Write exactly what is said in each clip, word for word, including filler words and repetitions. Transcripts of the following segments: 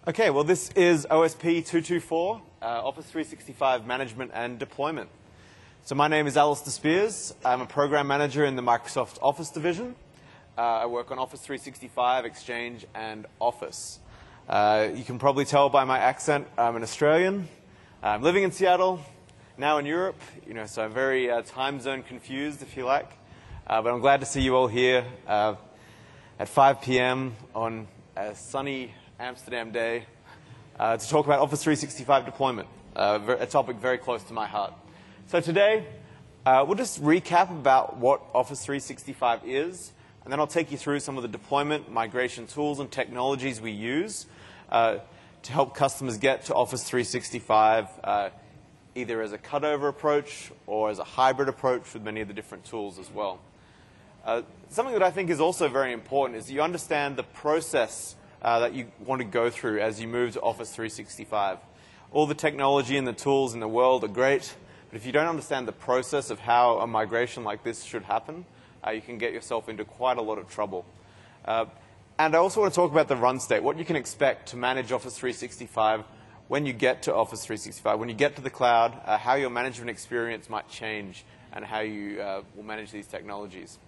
Okay, well this is O S P two twenty-four, uh, Office three sixty-five Management and Deployment. So my name is Alistair Spears. I'm a program manager in the Microsoft Office division. Uh, I work on Office three sixty-five, Exchange, and Office. Uh, you can probably tell by my accent, I'm an Australian. I'm living in Seattle, now in Europe, you know, so I'm very uh, time zone confused, if you like. Uh, but I'm glad to see you all here uh, at five p m on a sunny Amsterdam day uh, to talk about Office three sixty-five deployment, uh, a topic very close to my heart. So today, uh, we'll just recap about what Office three sixty-five is, and then I'll take you through some of the deployment, migration tools, and technologies we use uh, to help customers get to Office three sixty-five uh, either as a cutover approach or as a hybrid approach with many of the different tools as well. Uh, something that I think is also very important is you understand the process uh, that you want to go through as you move to Office three sixty-five. All the technology and the tools in the world are great, but if you don't understand the process of how a migration like this should happen, uh, you can get yourself into quite a lot of trouble. Uh, and I also want to talk about the run state, what you can expect to manage Office three sixty-five when you get to Office three sixty-five, when you get to the cloud, uh, how your management experience might change and how you uh, will manage these technologies.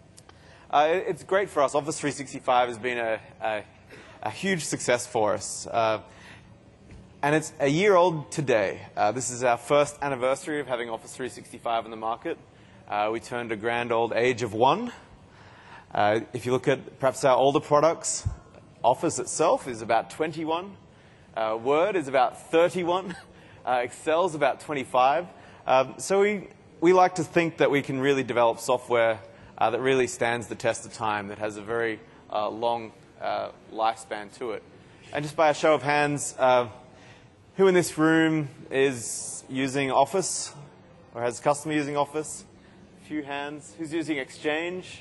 Uh, it's great for us. Office three sixty-five has been a, a, a huge success for us. Uh, and it's a year old today. Uh, this is our first anniversary of having Office three sixty-five in the market. Uh, we turned a grand old age of one. Uh, if you look at perhaps our older products, Office itself is about twenty-one. Uh, Word is about thirty-one. Uh, Excel is about twenty-five. Um, so we, we like to think that we can really develop software Uh, that really stands the test of time, that has a very uh, long uh, lifespan to it. And just by a show of hands, uh, who in this room is using Office or has a customer using Office? A few hands. Who's using Exchange?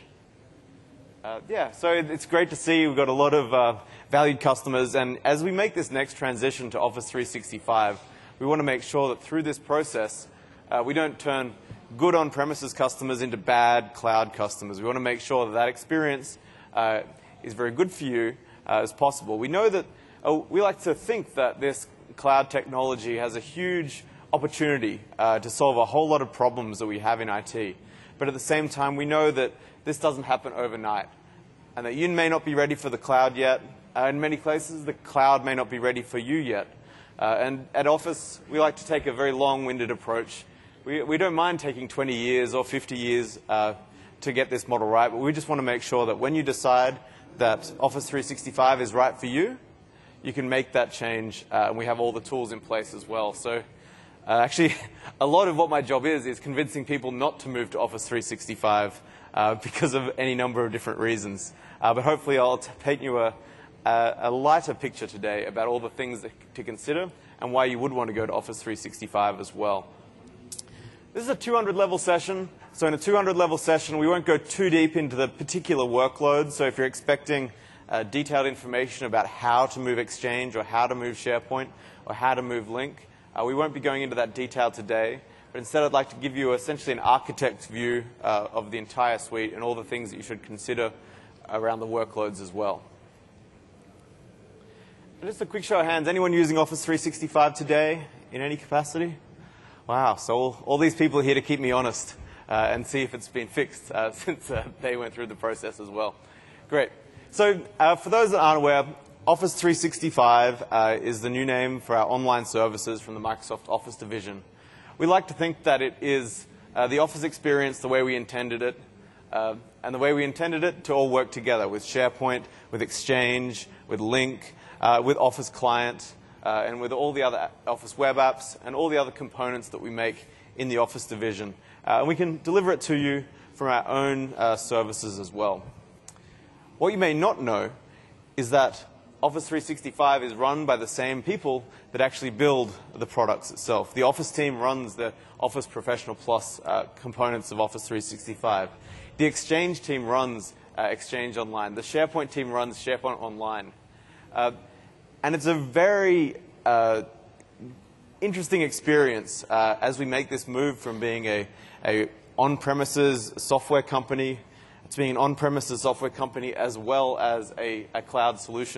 Uh, yeah, so it's great to see we've got a lot of uh, valued customers. And as we make this next transition to Office three sixty-five, we want to make sure that through this process, uh, we don't turn good on-premises customers into bad cloud customers. We want to make sure that that experience uh, is very good for you uh, as possible. We know that, uh, we like to think that this cloud technology has a huge opportunity uh, to solve a whole lot of problems that we have in I T. But at the same time, we know that this doesn't happen overnight, and that you may not be ready for the cloud yet. Uh, in many places, the cloud may not be ready for you yet. Uh, and at Office, we like to take a very long-winded approach. We, we don't mind taking twenty years or fifty years uh, to get this model right, but we just want to make sure that when you decide that Office three sixty-five is right for you, you can make that change, uh, and we have all the tools in place as well. So uh, actually, a lot of what my job is is convincing people not to move to Office three sixty-five uh, because of any number of different reasons. Uh, but hopefully I'll paint you a, a, a lighter picture today about all the things that, to consider and why you would want to go to Office three sixty-five as well. This is a two hundred level session. So in a two hundred level session, we won't go too deep into the particular workload. So if you're expecting uh, detailed information about how to move Exchange or how to move SharePoint or how to move Lync, uh, we won't be going into that detail today. But instead, I'd like to give you essentially an architect's view uh, of the entire suite and all the things that you should consider around the workloads as well. And just a quick show of hands. Anyone using Office three sixty-five today in any capacity? Wow, so all, all these people are here to keep me honest uh, and see if it's been fixed uh, since uh, they went through the process as well. Great. So uh, for those that aren't aware, Office three sixty-five uh, is the new name for our online services from the Microsoft Office division. We like to think that it is uh, the Office experience the way we intended it, uh, and the way we intended it to all work together with SharePoint, with Exchange, with Lync, uh, with Office Client, Uh, and with all the other Office web apps and all the other components that we make in the Office division. Uh, and we can deliver it to you from our own uh, services as well. What you may not know is that Office three sixty-five is run by the same people that actually build the products itself. The Office team runs the Office Professional Plus uh, components of Office three sixty-five. The Exchange team runs uh, Exchange Online. The SharePoint team runs SharePoint Online. Uh, And it's a very uh, interesting experience uh, as we make this move from being a, a on-premises software company to being an on-premises software company as well as a, a cloud solutions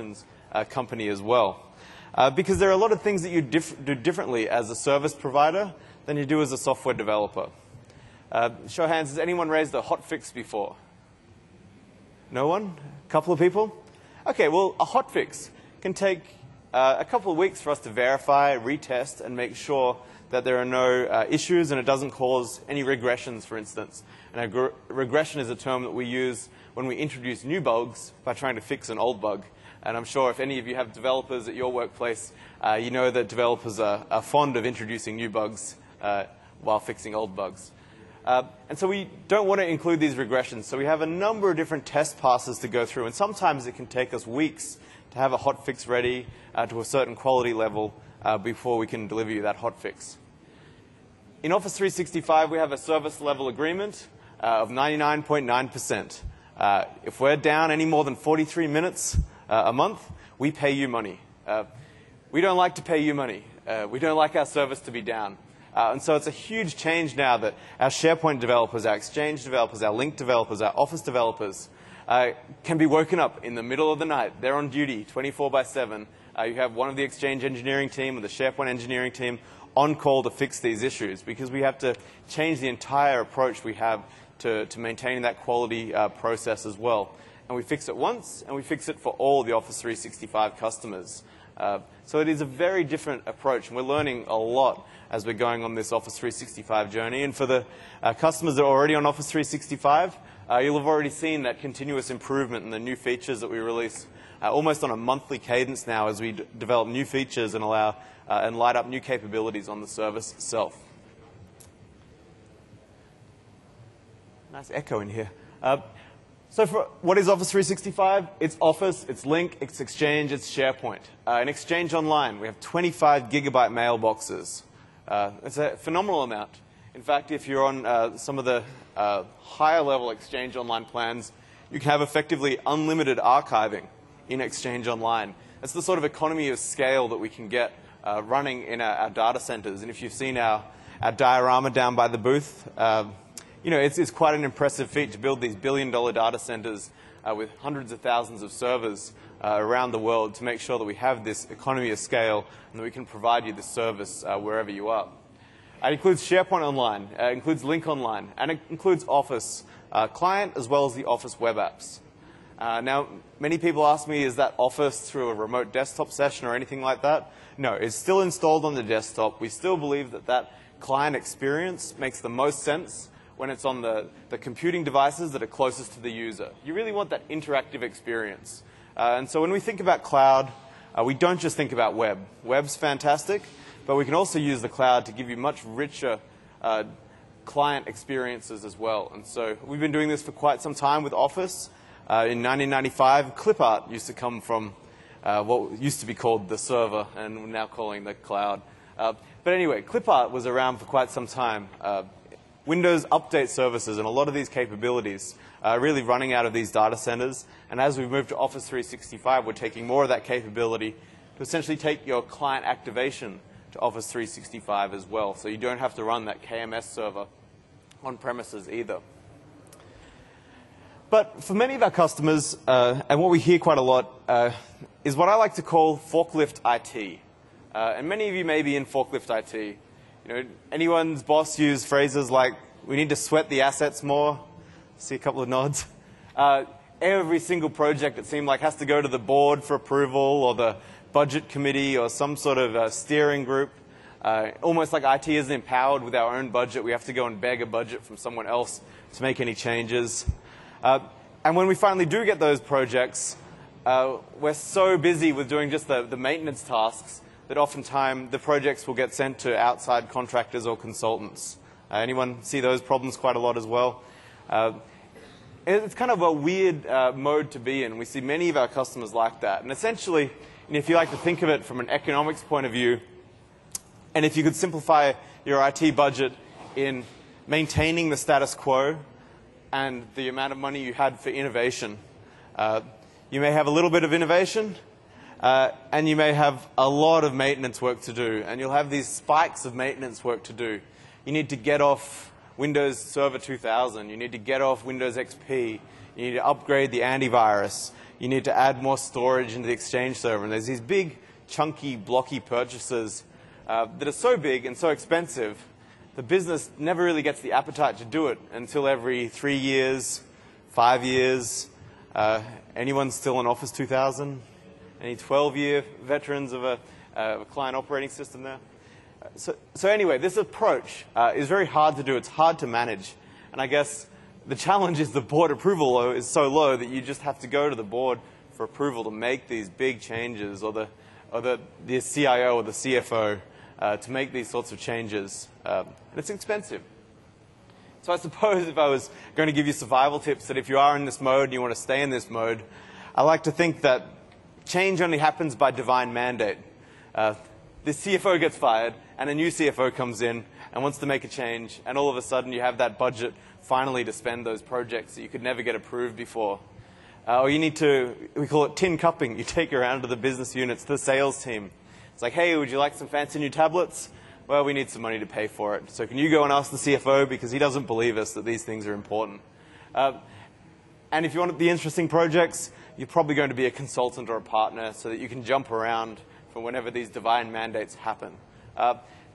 uh, company as well. Uh, because there are a lot of things that you dif do differently as a service provider than you do as a software developer. Uh, show of hands, has anyone raised a hotfix before? No one? A couple of people? Okay, well, a hotfix can take uh, a couple of weeks for us to verify, retest, and make sure that there are no uh, issues and it doesn't cause any regressions, for instance. And a regression is a term that we use when we introduce new bugs by trying to fix an old bug. And I'm sure if any of you have developers at your workplace, uh, you know that developers are, are fond of introducing new bugs uh, while fixing old bugs. Uh, and so we don't want to include these regressions. So we have a number of different test passes to go through. And sometimes it can take us weeks to have a hotfix ready uh, to a certain quality level uh, before we can deliver you that hotfix. In Office three sixty-five, we have a service level agreement uh, of ninety-nine point nine percent. Uh, if we're down any more than forty-three minutes uh, a month, we pay you money. Uh, we don't like to pay you money. Uh, we don't like our service to be down. Uh, and so it's a huge change now that our SharePoint developers, our Exchange developers, our Lync developers, our Office developers uh, can be woken up in the middle of the night. They're on duty twenty-four by seven. Uh, you have one of the Exchange engineering team or the SharePoint engineering team on call to fix these issues, because we have to change the entire approach we have to, to maintaining that quality uh, process as well. And we fix it once, and we fix it for all the Office three sixty-five customers. Uh, so it is a very different approach, and we're learning a lot as we're going on this Office three sixty-five journey. And for the uh, customers that are already on Office three sixty-five, uh, you'll have already seen that continuous improvement and the new features that we release uh, almost on a monthly cadence now as we d develop new features and allow uh, and light up new capabilities on the service itself. Nice echo in here. Uh, So for, what is Office three sixty-five? It's Office, it's Lync, it's Exchange, it's SharePoint. Uh, in Exchange Online, we have twenty-five gigabyte mailboxes. Uh, it's a phenomenal amount. In fact, if you're on uh, some of the uh, higher level Exchange Online plans, you can have effectively unlimited archiving in Exchange Online. That's the sort of economy of scale that we can get uh, running in our, our data centers. And if you've seen our, our diorama down by the booth, uh, You know, it's, it's quite an impressive feat to build these billion-dollar data centers uh, with hundreds of thousands of servers uh, around the world to make sure that we have this economy of scale and that we can provide you this service uh, wherever you are. It includes SharePoint Online, uh, it includes Lync Online, and it includes Office uh, Client as well as the Office web apps. Uh, now, many people ask me, is that Office through a remote desktop session or anything like that? No, it's still installed on the desktop. We still believe that that client experience makes the most sense when it's on the, the computing devices that are closest to the user. You really want that interactive experience. Uh, and so when we think about cloud, uh, we don't just think about web. Web's fantastic, but we can also use the cloud to give you much richer uh, client experiences as well. And so we've been doing this for quite some time with Office. Uh, in nineteen ninety-five, ClipArt used to come from uh, what used to be called the server, and we're now calling the cloud. Uh, but anyway, ClipArt was around for quite some time. Uh, Windows Update services and a lot of these capabilities are really running out of these data centers. And as we've moved to Office three sixty-five, we're taking more of that capability to essentially take your client activation to Office three sixty-five as well. So you don't have to run that K M S server on premises either. But for many of our customers, uh, and what we hear quite a lot, uh, is what I like to call forklift I T. Uh, and many of you may be in forklift I T. You know, anyone's boss use phrases like, we need to sweat the assets more? See a couple of nods. Uh, every single project, it seemed like, has to go to the board for approval or the budget committee or some sort of uh, steering group. Uh, almost like I T isn't empowered with our own budget. We have to go and beg a budget from someone else to make any changes. Uh, and when we finally do get those projects, uh, we're so busy with doing just the, the maintenance tasks that oftentimes the projects will get sent to outside contractors or consultants. Uh, anyone see those problems quite a lot as well? Uh, it's kind of a weird uh, mode to be in. We see many of our customers like that. And essentially, and if you like to think of it from an economics point of view, and if you could simplify your I T budget in maintaining the status quo and the amount of money you had for innovation, uh, you may have a little bit of innovation, Uh, and you may have a lot of maintenance work to do, and you'll have these spikes of maintenance work to do. You need to get off Windows Server two thousand. You need to get off Windows X P. You need to upgrade the antivirus. you need to add more storage into the Exchange server. And there's these big, chunky, blocky purchases uh, that are so big and so expensive, the business never really gets the appetite to do it until every three years, five years. Uh, anyone still in Office two thousand? Any twelve-year veterans of a, uh, a client operating system there? So, so anyway, this approach uh, is very hard to do. It's hard to manage. And I guess the challenge is the board approval is so low that you just have to go to the board for approval to make these big changes, or the, or the, the C I O or the C F O uh, to make these sorts of changes. Um, and it's expensive. So I suppose if I was going to give you survival tips, that if you are in this mode and you want to stay in this mode, I like to think that change only happens by divine mandate. Uh, the C F O gets fired, and a new C F O comes in and wants to make a change, and all of a sudden you have that budget finally to spend those projects that you could never get approved before. Uh, or you need to, we call it tin cupping. You take it around to the business units, to the sales team. It's like, hey, would you like some fancy new tablets? Well, we need some money to pay for it. So can you go and ask the C F O, because he doesn't believe us that these things are important. Uh, and if you want the interesting projects, you're probably going to be a consultant or a partner so that you can jump around for whenever these divine mandates happen. Uh,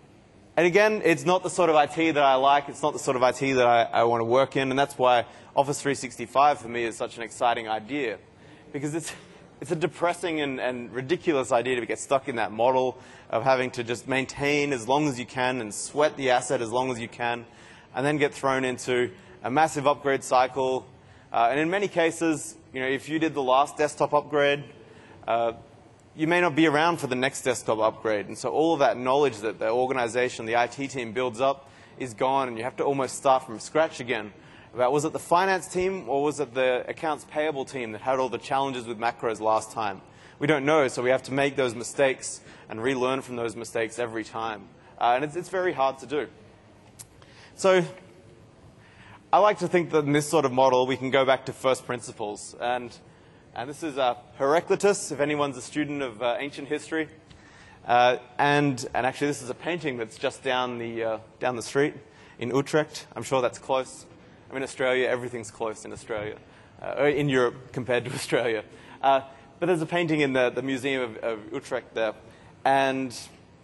and again, it's not the sort of I T that I like. It's not the sort of I T that I, I want to work in. And that's why Office three sixty-five for me is such an exciting idea, because it's, it's a depressing and, and ridiculous idea to get stuck in that model of having to just maintain as long as you can and sweat the asset as long as you can, and then get thrown into a massive upgrade cycle. Uh, and in many cases, you know, if you did the last desktop upgrade, uh, you may not be around for the next desktop upgrade. And so all of that knowledge that the organization, the I T team builds up is gone, and you have to almost start from scratch again. About, was it the finance team or was it the accounts payable team that had all the challenges with macros last time? We don't know, so we have to make those mistakes and relearn from those mistakes every time. Uh, and it's, it's very hard to do. So I like to think that in this sort of model, we can go back to first principles. And, and this is uh, Heraclitus, if anyone's a student of uh, ancient history. Uh, and, and actually, this is a painting that's just down the, uh, down the street in Utrecht. I'm sure that's close. I'm in Australia. Everything's close in Australia, uh, in Europe compared to Australia. Uh, but there's a painting in the, the Museum of, of Utrecht there. And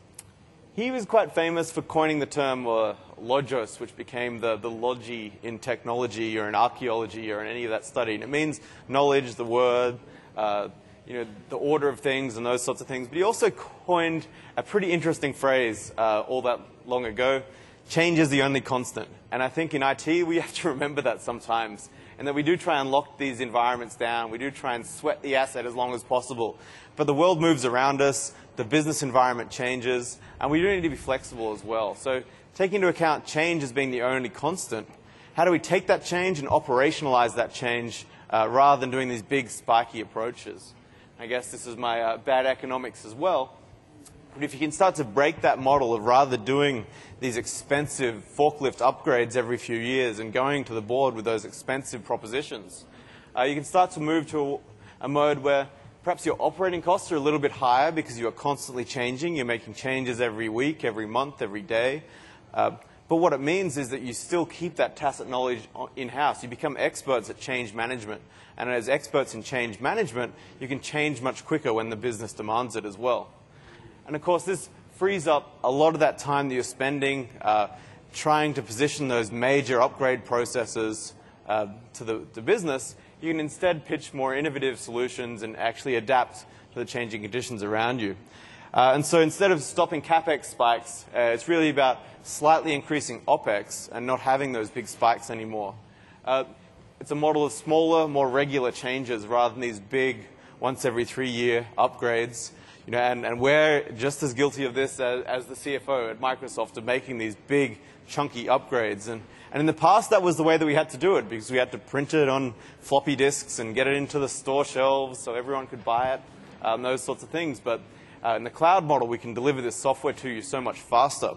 he was quite famous for coining the term uh, logos, which became the, the logi in technology or in archaeology or in any of that study. And it means knowledge, the word, uh, you know, the order of things and those sorts of things. But he also coined a pretty interesting phrase uh, all that long ago: change is the only constant. And I think in I T, we have to remember that sometimes, and that we do try and lock these environments down. We do try and sweat the asset as long as possible. But the world moves around us, the business environment changes, and we do need to be flexible as well. So taking into account change as being the only constant, how do we take that change and operationalize that change uh, rather than doing these big spiky approaches? I guess this is my uh, bad economics as well. But if you can start to break that model of rather doing these expensive forklift upgrades every few years and going to the board with those expensive propositions, uh, you can start to move to a, a mode where perhaps your operating costs are a little bit higher because you are constantly changing. You're making changes every week, every month, every day. Uh, but what it means is that you still keep that tacit knowledge in-house. You become experts at change management. And as experts in change management, you can change much quicker when the business demands it as well. And of course, this frees up a lot of that time that you're spending uh, trying to position those major upgrade processes uh, to the to business. You can instead pitch more innovative solutions and actually adapt to the changing conditions around you. Uh, and so instead of stopping CapEx spikes, uh, it's really about slightly increasing OpEx and not having those big spikes anymore. Uh, it's a model of smaller, more regular changes rather than these big, once every three year upgrades. You know, and, and we're just as guilty of this as, as the C F O at Microsoft, of making these big, chunky upgrades. And, and in the past, that was the way that we had to do it, because we had to print it on floppy disks and get it into the store shelves so everyone could buy it, um, those sorts of things. But uh, in the cloud model, we can deliver this software to you so much faster.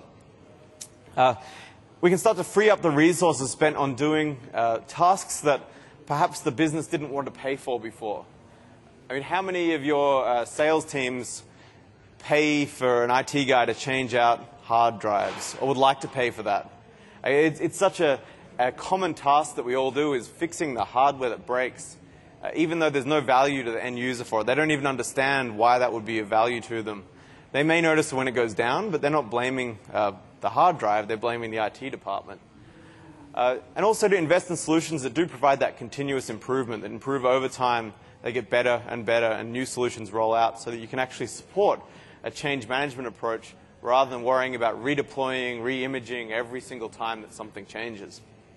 Uh, we can start to free up the resources spent on doing uh, tasks that perhaps the business didn't want to pay for before. I mean, how many of your uh, sales teams pay for an I T guy to change out hard drives, or would like to pay for that? It's, it's such a, a common task that we all do, is fixing the hardware that breaks. uh, even though there's no value to the end user for it. They don't even understand why that would be of value to them. They may notice when it goes down, but they're not blaming uh, the hard drive, they're blaming the I T department. Uh, and also to invest in solutions that do provide that continuous improvement, that improve over time, they get better and better, and new solutions roll out so that you can actually support a change management approach rather than worrying about redeploying, re-imaging every single time that something changes.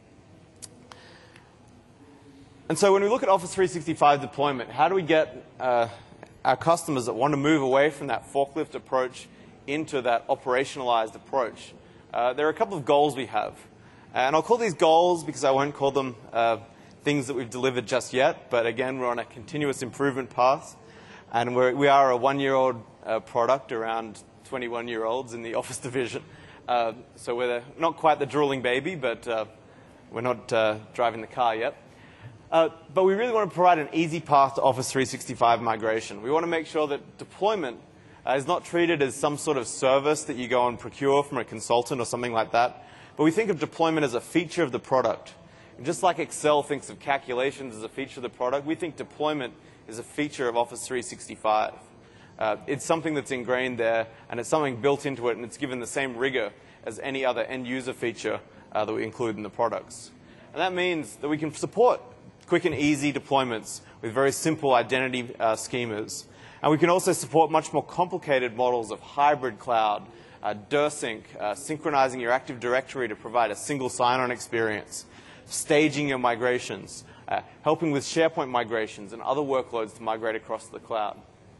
And so when we look at Office three sixty-five deployment, how do we get uh, our customers that want to move away from that forklift approach into that operationalized approach? Uh, there are a couple of goals we have. And I'll call these goals because I won't call them uh, things that we've delivered just yet. But again, we're on a continuous improvement path. And we're, we are a one-year-old uh, product around twenty-one-year-olds in the Office division. Uh, so we're the, not quite the drooling baby, but uh, we're not uh, driving the car yet. Uh, but we really want to provide an easy path to Office three sixty-five migration. We want to make sure that deployment uh, is not treated as some sort of service that you go and procure from a consultant or something like that. But we think of deployment as a feature of the product. And just like Excel thinks of calculations as a feature of the product, we think deployment is a feature of Office three sixty-five. Uh, it's something that's ingrained there, and it's something built into it, and it's given the same rigor as any other end-user feature uh, that we include in the products. And that means that we can support quick and easy deployments with very simple identity uh, schemas. And we can also support much more complicated models of hybrid cloud, uh, DirSync, uh, synchronizing your Active Directory to provide a single sign-on experience, staging your migrations, uh, helping with SharePoint migrations and other workloads to migrate across the cloud.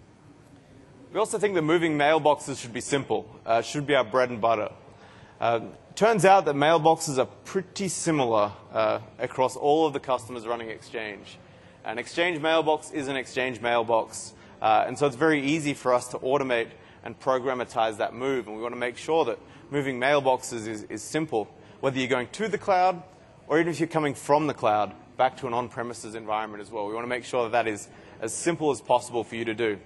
We also think that moving mailboxes should be simple, uh, should be our bread and butter. Uh, turns out that mailboxes are pretty similar uh, across all of the customers running Exchange. An Exchange mailbox is an Exchange mailbox, uh, and so it's very easy for us to automate and programmatize that move, and we want to make sure that moving mailboxes is, is simple, whether you're going to the cloud or even if you're coming from the cloud back to an on-premises environment as well. We want to make sure that that is as simple as possible for you to do.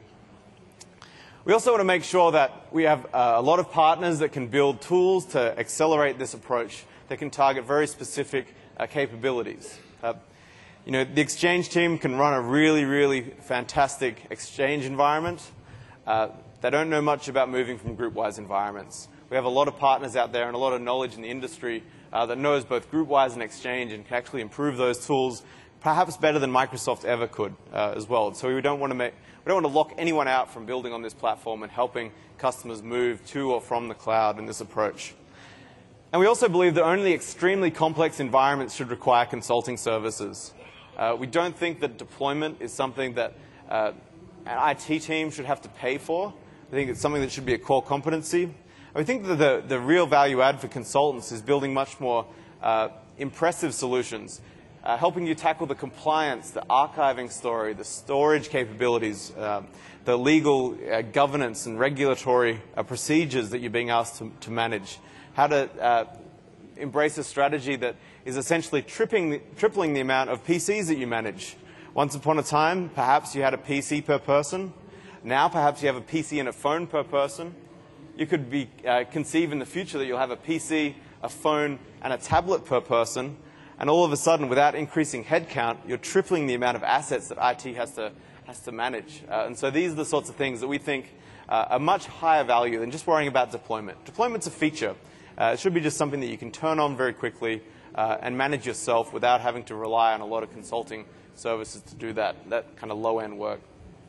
We also want to make sure that we have uh, a lot of partners that can build tools to accelerate this approach that can target very specific uh, capabilities. Uh, you know, the Exchange team can run a really, really fantastic Exchange environment. Uh, they don't know much about moving from GroupWise environments. We have a lot of partners out there and a lot of knowledge in the industry uh, that knows both GroupWise and Exchange and can actually improve those tools perhaps better than Microsoft ever could uh, as well. So we don't want to make We don't want to lock anyone out from building on this platform and helping customers move to or from the cloud in this approach. And we also believe that only extremely complex environments should require consulting services. Uh, we don't think that deployment is something that uh, an I T team should have to pay for. I think it's something that should be a core competency. And we think that the, the real value add for consultants is building much more uh, impressive solutions. Uh, helping you tackle the compliance, the archiving story, the storage capabilities, uh, the legal uh, governance and regulatory uh, procedures that you're being asked to, to manage. How to uh, embrace a strategy that is essentially tripping the, tripling the amount of P Cs that you manage. Once upon a time, perhaps you had a P C per person. Now perhaps you have a P C and a phone per person. You could be, uh, conceive in the future that you'll have a P C, a phone, and a tablet per person. And all of a sudden, without increasing headcount, you're tripling the amount of assets that I T has to, has to manage. Uh, and so these are the sorts of things that we think uh, are much higher value than just worrying about deployment. Deployment's a feature. Uh, it should be just something that you can turn on very quickly uh, and manage yourself without having to rely on a lot of consulting services to do that, that kind of low-end work.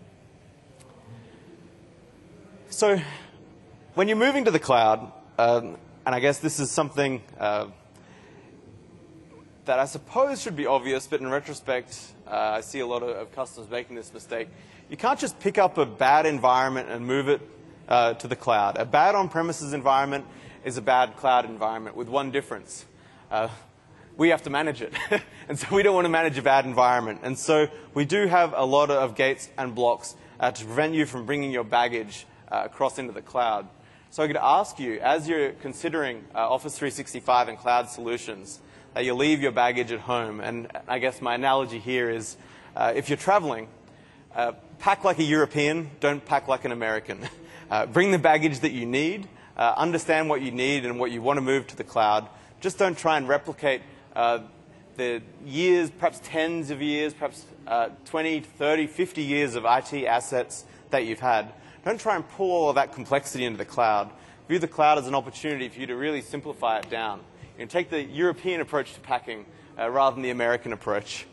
So when you're moving to the cloud, um, and I guess this is something uh, that I suppose should be obvious, but in retrospect, uh, I see a lot of, of customers making this mistake. You can't just pick up a bad environment and move it uh, to the cloud. A bad on-premises environment is a bad cloud environment with one difference. Uh, we have to manage it. And so we don't want to manage a bad environment. And so we do have a lot of gates and blocks uh, to prevent you from bringing your baggage uh, across into the cloud. So I'm going to ask you, as you're considering uh, Office three sixty-five and cloud solutions, Uh, you leave your baggage at home. And I guess my analogy here is uh, if you're traveling, uh, pack like a European, don't pack like an American. Uh, bring the baggage that you need, uh, understand what you need and what you want to move to the cloud. Just don't try and replicate uh, the years, perhaps tens of years, perhaps uh, twenty, thirty, fifty years of I T assets that you've had. Don't try and pull all of that complexity into the cloud. View the cloud as an opportunity for you to really simplify it down. You know, take the European approach to packing uh, rather than the American approach.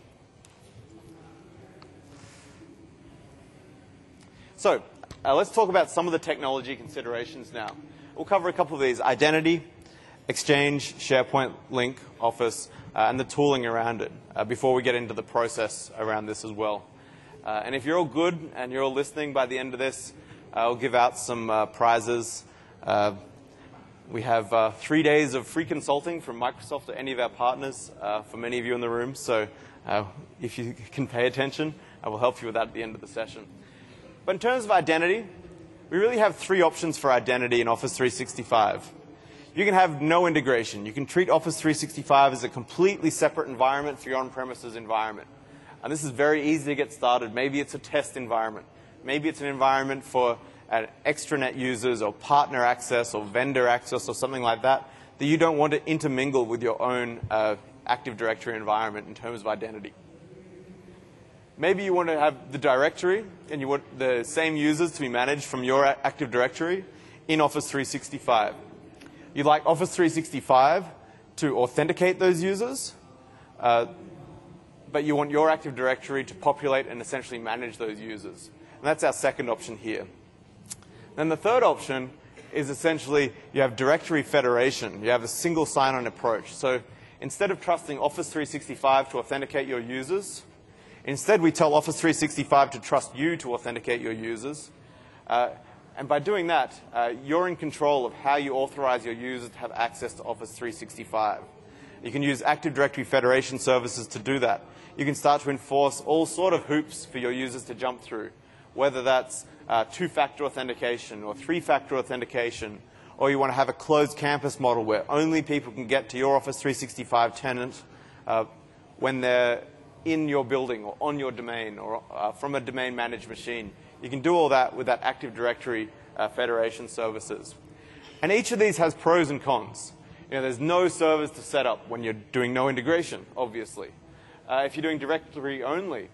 So uh, let's talk about some of the technology considerations now. We'll cover a couple of these: identity, Exchange, SharePoint, Lync, Office, uh, and the tooling around it uh, before we get into the process around this as well. Uh, and if you're all good and you're all listening by the end of this, uh, I'll give out some uh, prizes. Uh, we have uh, three days of free consulting from Microsoft or any of our partners uh, for many of you in the room. So uh, if you can pay attention, I will help you with that at the end of the session. But in terms of identity, we really have three options for identity in Office three sixty-five. You can have no integration. You can treat Office three sixty-five as a completely separate environment for your on-premises environment. And this is very easy to get started. Maybe it's a test environment. Maybe it's an environment for uh, extranet users or partner access or vendor access or something like that that you don't want to intermingle with your own uh, Active Directory environment in terms of identity. Maybe you want to have the directory and you want the same users to be managed from your Active Directory in Office three sixty-five. You'd like Office three sixty-five to authenticate those users, uh, but you want your Active Directory to populate and essentially manage those users. And that's our second option here. Then the third option is essentially you have directory federation. You have a single sign-on approach. So instead of trusting Office three sixty-five to authenticate your users, instead we tell Office three sixty-five to trust you to authenticate your users. Uh, and by doing that, uh, you're in control of how you authorize your users to have access to Office three sixty-five. You can use Active Directory Federation services to do that. You can start to enforce all sort of hoops for your users to jump through, whether that's uh, two-factor authentication or three-factor authentication, or you want to have a closed campus model where only people can get to your Office three sixty-five tenant uh, when they're in your building or on your domain or uh, from a domain managed machine. You can do all that with that Active Directory uh, Federation services. And each of these has pros and cons. You know, there's no servers to set up when you're doing no integration, obviously. Uh, if you're doing directory only,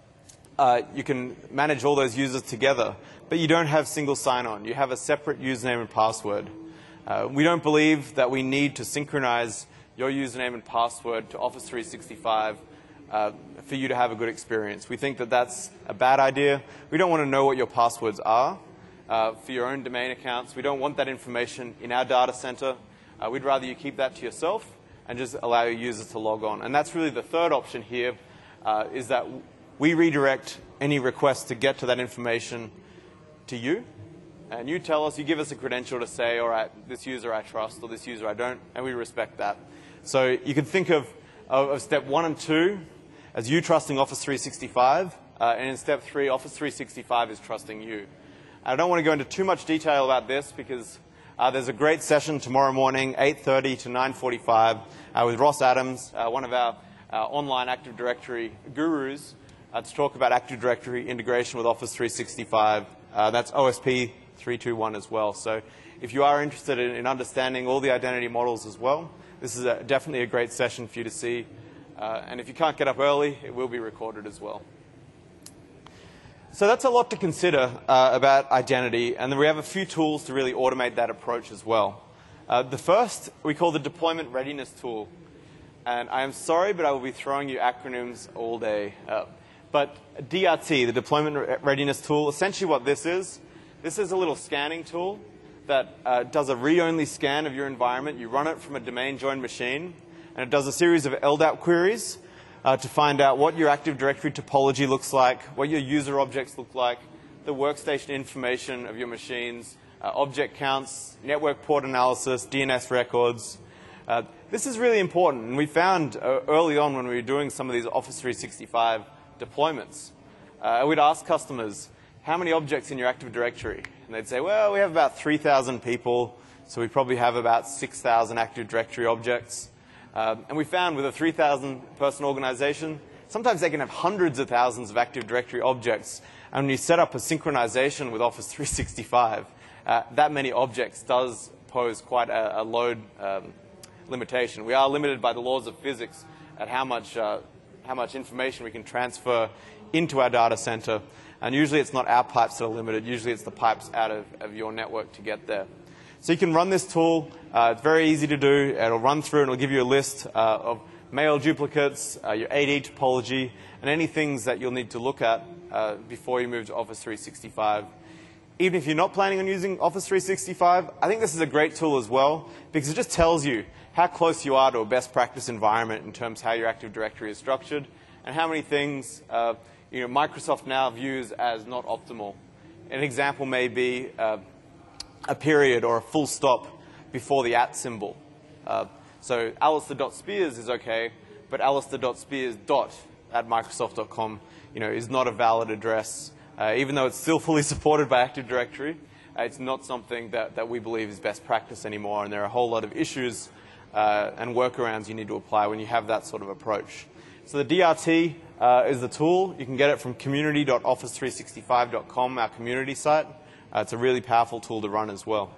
uh, you can manage all those users together, but you don't have single sign-on. You have a separate username and password. Uh, we don't believe that we need to synchronize your username and password to Office three sixty-five uh, for you to have a good experience. We think that that's a bad idea. We don't want to know what your passwords are uh, for your own domain accounts. We don't want that information in our data center. Uh, we'd rather you keep that to yourself and just allow your users to log on. And that's really the third option here, uh, is that we redirect any requests to get to that information to you. And you tell us, you give us a credential to say, all right, this user I trust or this user I don't, and we respect that. So you can think of, of, of step one and two as you trusting Office three sixty-five, uh, and in step three, Office three sixty-five is trusting you. I don't want to go into too much detail about this because Uh, there's a great session tomorrow morning, eight thirty to nine forty-five, uh, with Ross Adams, uh, one of our uh, online Active Directory gurus, uh, to talk about Active Directory integration with Office three sixty-five. Uh, that's O S P three two one as well. So if you are interested in, in understanding all the identity models as well, this is a, definitely a great session for you to see. Uh, and if you can't get up early, it will be recorded as well. So that's a lot to consider uh, about identity, and then we have a few tools to really automate that approach as well. Uh, the first we call the Deployment Readiness Tool. And I am sorry, but I will be throwing you acronyms all day. Uh, but D R T, the Deployment Readiness Tool, essentially what this is, this is a little scanning tool that uh, does a read-only scan of your environment. You run it from a domain-joined machine, and it does a series of L D A P queries Uh, to find out what your Active Directory topology looks like, what your user objects look like, the workstation information of your machines, uh, object counts, network port analysis, D N S records. Uh, this is really important, and we found uh, early on when we were doing some of these Office three sixty-five deployments, uh, we'd ask customers, how many objects in your Active Directory? And they'd say, well, we have about three thousand people, so we probably have about six thousand Active Directory objects. Um, and we found with a three thousand person organization, sometimes they can have hundreds of thousands of Active Directory objects. And when you set up a synchronization with Office three sixty-five, uh, that many objects does pose quite a, a load um, limitation. We are limited by the laws of physics at how much, uh, how much information we can transfer into our data center. And usually it's not our pipes that are limited. Usually it's the pipes out of, of your network to get there. So you can run this tool. Uh, it's very easy to do. It'll run through and it'll give you a list uh, of mail duplicates, uh, your A D topology, and any things that you'll need to look at uh, before you move to Office three sixty-five. Even if you're not planning on using Office three sixty-five, I think this is a great tool as well because it just tells you how close you are to a best practice environment in terms of how your Active Directory is structured and how many things uh, you know, Microsoft now views as not optimal. An example may be uh, a period or a full stop before the at symbol. Uh, so alistair.spears is okay, but alistair.spears dot at microsoft dot com you know, is not a valid address. Uh, even though it's still fully supported by Active Directory, uh, it's not something that, that we believe is best practice anymore, and there are a whole lot of issues uh, and workarounds you need to apply when you have that sort of approach. So the D R T uh, is the tool. You can get it from community dot office three sixty-five dot com, our community site. Uh, it's a really powerful tool to run as well.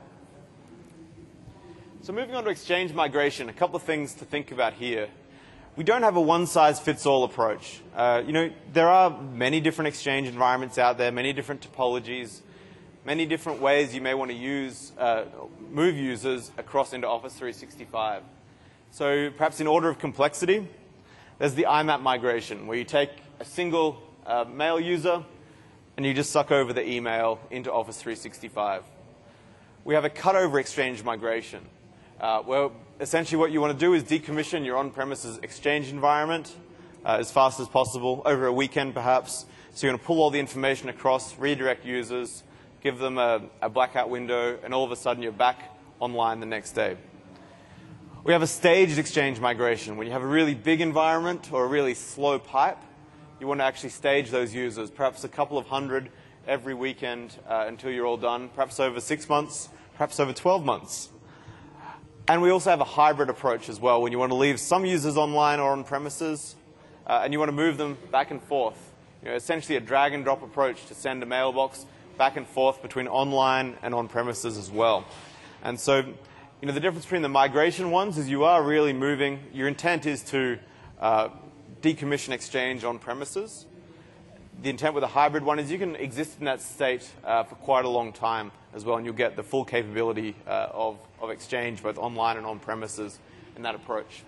So moving on to Exchange migration, a couple of things to think about here. We don't have a one-size-fits-all approach. Uh, you know, there are many different Exchange environments out there, many different topologies, many different ways you may want to use, uh, move users across into Office three sixty-five. So perhaps in order of complexity, there's the I MAP migration, where you take a single uh, mail user and you just suck over the email into Office three sixty-five. We have a cutover Exchange migration, uh, where essentially what you want to do is decommission your on-premises Exchange environment uh, as fast as possible, over a weekend perhaps. So you're going to pull all the information across, redirect users, give them a, a blackout window, and all of a sudden you're back online the next day. We have a staged Exchange migration. When you have a really big environment or a really slow pipe, you want to actually stage those users, perhaps a couple of hundred every weekend uh, until you're all done, perhaps over six months, perhaps over twelve months. And we also have a hybrid approach as well, when you want to leave some users online or on premises, uh, and you want to move them back and forth. You know, essentially a drag and drop approach to send a mailbox back and forth between online and on premises as well. And so, you know, the difference between the migration ones is you are really moving, your intent is to uh, decommission Exchange on premises. The intent with a hybrid one is you can exist in that state uh, for quite a long time as well, and you'll get the full capability uh, of, of Exchange, both online and on premises, in that approach.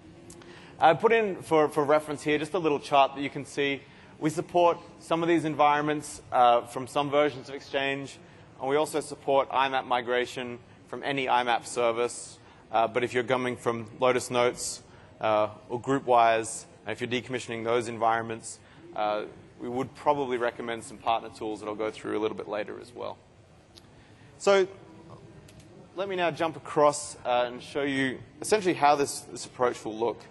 I put in, for, for reference here, just a little chart that you can see. We support some of these environments uh, from some versions of Exchange, and we also support I MAP migration from any I MAP service. Uh, but if you're coming from Lotus Notes uh, or GroupWise, and if you're decommissioning those environments, uh, we would probably recommend some partner tools that I'll go through a little bit later as well. So let me now jump across uh, and show you essentially how this, this approach will look.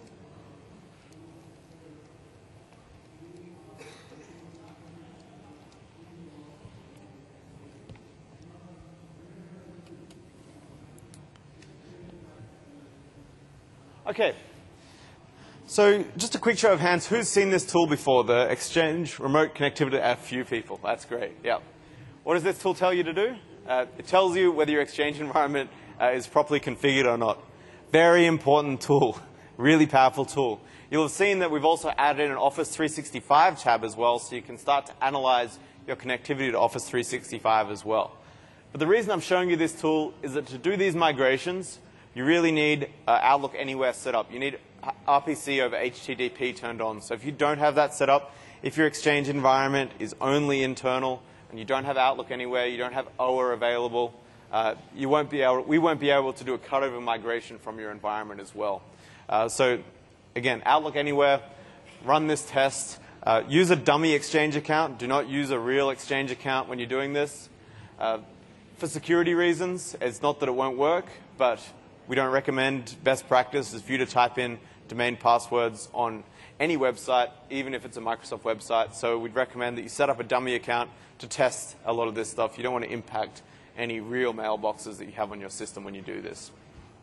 Okay. So just a quick show of hands, who's seen this tool before, the Exchange Remote Connectivity? A few people. That's great. Yeah. What does this tool tell you to do? Uh, it tells you whether your Exchange environment uh, is properly configured or not. Very important tool. Really powerful tool. You'll have seen that we've also added in an Office three sixty-five tab as well, so you can start to analyze your connectivity to Office three sixty-five as well. But the reason I'm showing you this tool is that to do these migrations, you really need uh, Outlook Anywhere set up. You need R P C over H T T P turned on. So if you don't have that set up, if your Exchange environment is only internal and you don't have Outlook Anywhere, you don't have O A R available, uh, you won't be able, we won't be able to do a cutover migration from your environment as well. Uh, so again, Outlook Anywhere, run this test. Uh, use a dummy Exchange account. Do not use a real Exchange account when you're doing this. Uh, for security reasons, it's not that it won't work, but we don't recommend best practice is for you to type in domain passwords on any website, even if it's a Microsoft website. So we'd recommend that you set up a dummy account to test a lot of this stuff. You don't want to impact any real mailboxes that you have on your system when you do this.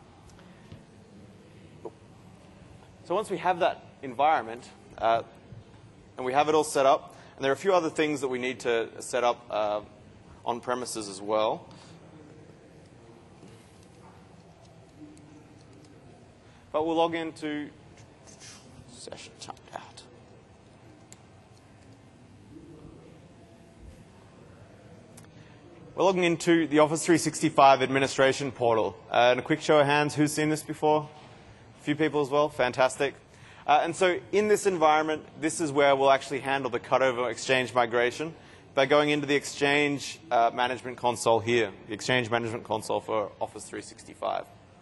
So once we have that environment, uh, and we have it all set up, and there are a few other things that we need to set up uh, on premises as well. But we'll log into session timed out. we're logging into the Office three sixty-five administration portal. Uh, and a quick show of hands, who's seen this before? A few people as well, fantastic. Uh, and so in this environment, this is where we'll actually handle the cutover Exchange migration by going into the Exchange uh, Management Console here, the Exchange Management Console for Office three sixty-five.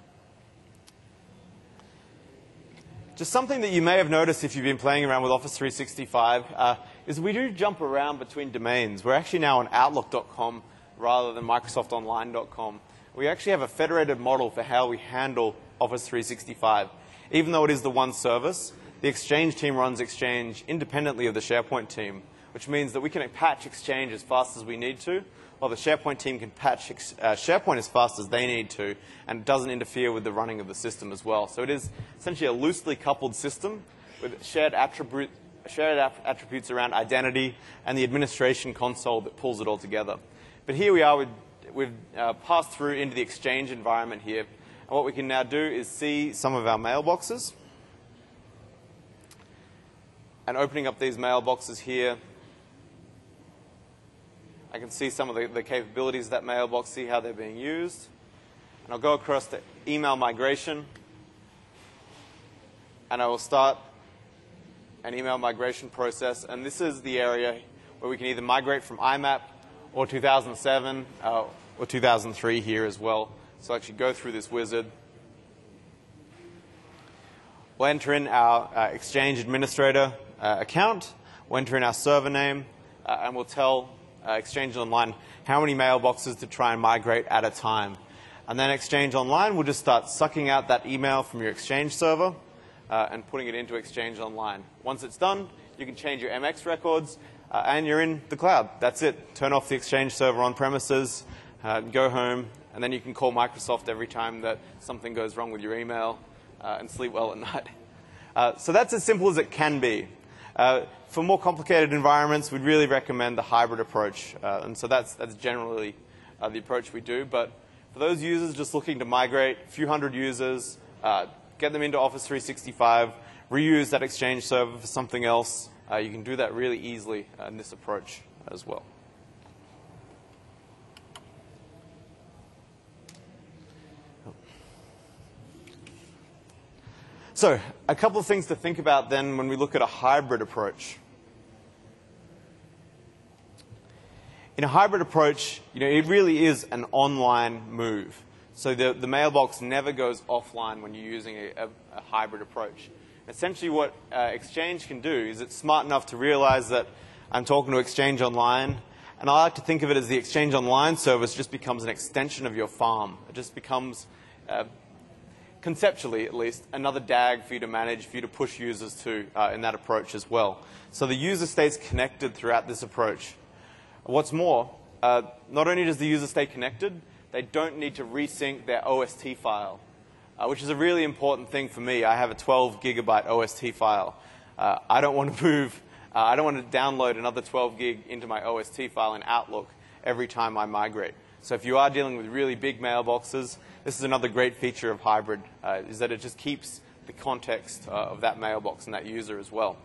Just something that you may have noticed if you've been playing around with Office three sixty-five uh, is we do jump around between domains. We're actually now on Outlook dot com rather than Microsoft Online dot com. We actually have a federated model for how we handle Office three sixty-five. Even though it is the one service, the Exchange team runs Exchange independently of the SharePoint team, which means that we can patch Exchange as fast as we need to, while the SharePoint team can patch uh, SharePoint as fast as they need to, and it doesn't interfere with the running of the system as well. So it is essentially a loosely coupled system with shared, attribute, shared attributes around identity and the administration console that pulls it all together. But here we are, with, we've uh, passed through into the Exchange environment here. And what we can now do is see some of our mailboxes. And opening up these mailboxes here, I can see some of the, the capabilities of that mailbox, see how they're being used. And I'll go across to email migration. And I will start an email migration process. And this is the area where we can either migrate from I MAP or two thousand seven uh, or two thousand three here as well. So I'll actually go through this wizard. We'll enter in our uh, Exchange administrator uh, account. We'll enter in our server name, uh, and we'll tell uh, Exchange Online how many mailboxes to try and migrate at a time. And then Exchange Online will just start sucking out that email from your Exchange server uh, and putting it into Exchange Online. Once it's done, you can change your M X records, uh, and you're in the cloud. That's it. Turn off the Exchange server on premises, uh, go home, and then you can call Microsoft every time that something goes wrong with your email uh, and sleep well at night. Uh, so that's as simple as it can be. Uh, for more complicated environments, we'd really recommend the hybrid approach. Uh, and so that's, that's generally uh, the approach we do. But for those users just looking to migrate a few hundred users, uh, get them into Office three sixty-five, reuse that Exchange server for something else, uh, you can do that really easily uh, in this approach as well. So a couple of things to think about then when we look at a hybrid approach. In a hybrid approach, you know, it really is an online move. So the, the mailbox never goes offline when you're using a, a, a hybrid approach. Essentially what uh, Exchange can do is it's smart enough to realize that I'm talking to Exchange Online, and I like to think of it as the Exchange Online service just becomes an extension of your farm. It just becomes uh, conceptually at least, another D A G for you to manage, for you to push users to uh, in that approach as well. So the user stays connected throughout this approach. What's more, uh, not only does the user stay connected, they don't need to resync their O S T file, uh, which is a really important thing for me. I have a twelve gigabyte O S T file. Uh, I don't want to move, uh, I don't want to download another twelve gig into my O S T file in Outlook every time I migrate. So if you are dealing with really big mailboxes, this is another great feature of hybrid, uh, is that it just keeps the context uh, of that mailbox and that user as well.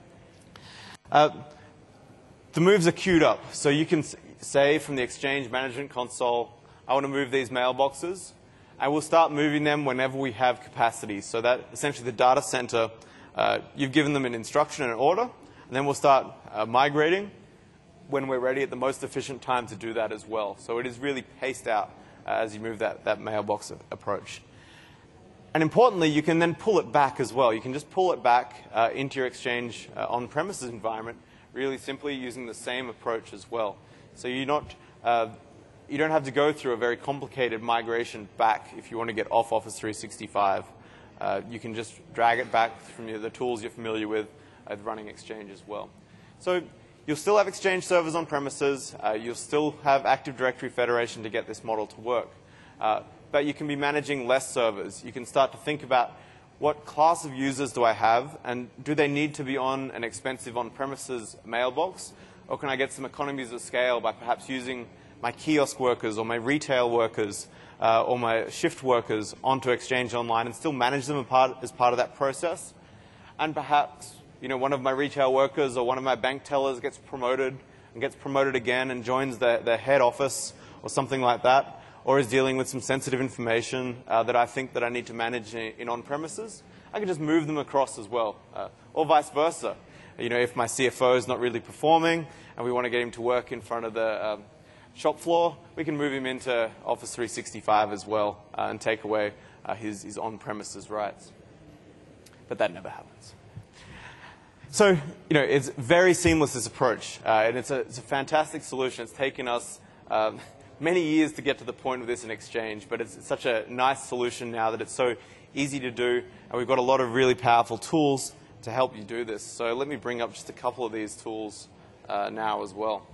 Uh, the moves are queued up. So you can say from the Exchange Management Console, I want to move these mailboxes. And we'll start moving them whenever we have capacity. So that essentially the data center, uh, you've given them an instruction and an order, and then we'll start uh, migrating when we're ready at the most efficient time to do that as well. So it is really paced out uh, as you move that, that mailbox approach. And importantly, you can then pull it back as well. You can just pull it back uh, into your Exchange uh, on-premises environment really simply using the same approach as well. So you're not, uh, you don't have to go through a very complicated migration back if you want to get off Office three sixty-five. Uh, you can just drag it back from the tools you're familiar with uh, running Exchange as well. So you'll still have Exchange servers on premises. Uh, you'll still have Active Directory federation to get this model to work. Uh, but you can be managing less servers. You can start to think about what class of users do I have, and do they need to be on an expensive on-premises mailbox, or can I get some economies of scale by perhaps using my kiosk workers or my retail workers uh, or my shift workers onto Exchange Online and still manage them as part, as part of that process? And perhaps, you know, one of my retail workers or one of my bank tellers gets promoted and gets promoted again and joins the, the head office or something like that, or is dealing with some sensitive information uh, that I think that I need to manage in, in on-premises, I can just move them across as well, uh, or vice versa. You know, if my C F O is not really performing and we want to get him to work in front of the um, shop floor, we can move him into Office three sixty-five as well uh, and take away uh, his, his on-premises rights. But that never happens. So, you know, it's very seamless, this approach, uh, and it's a, it's a fantastic solution. It's taken us um, many years to get to the point of this in Exchange, but it's, it's such a nice solution now that it's so easy to do, and we've got a lot of really powerful tools to help you do this. So let me bring up just a couple of these tools uh, now as well.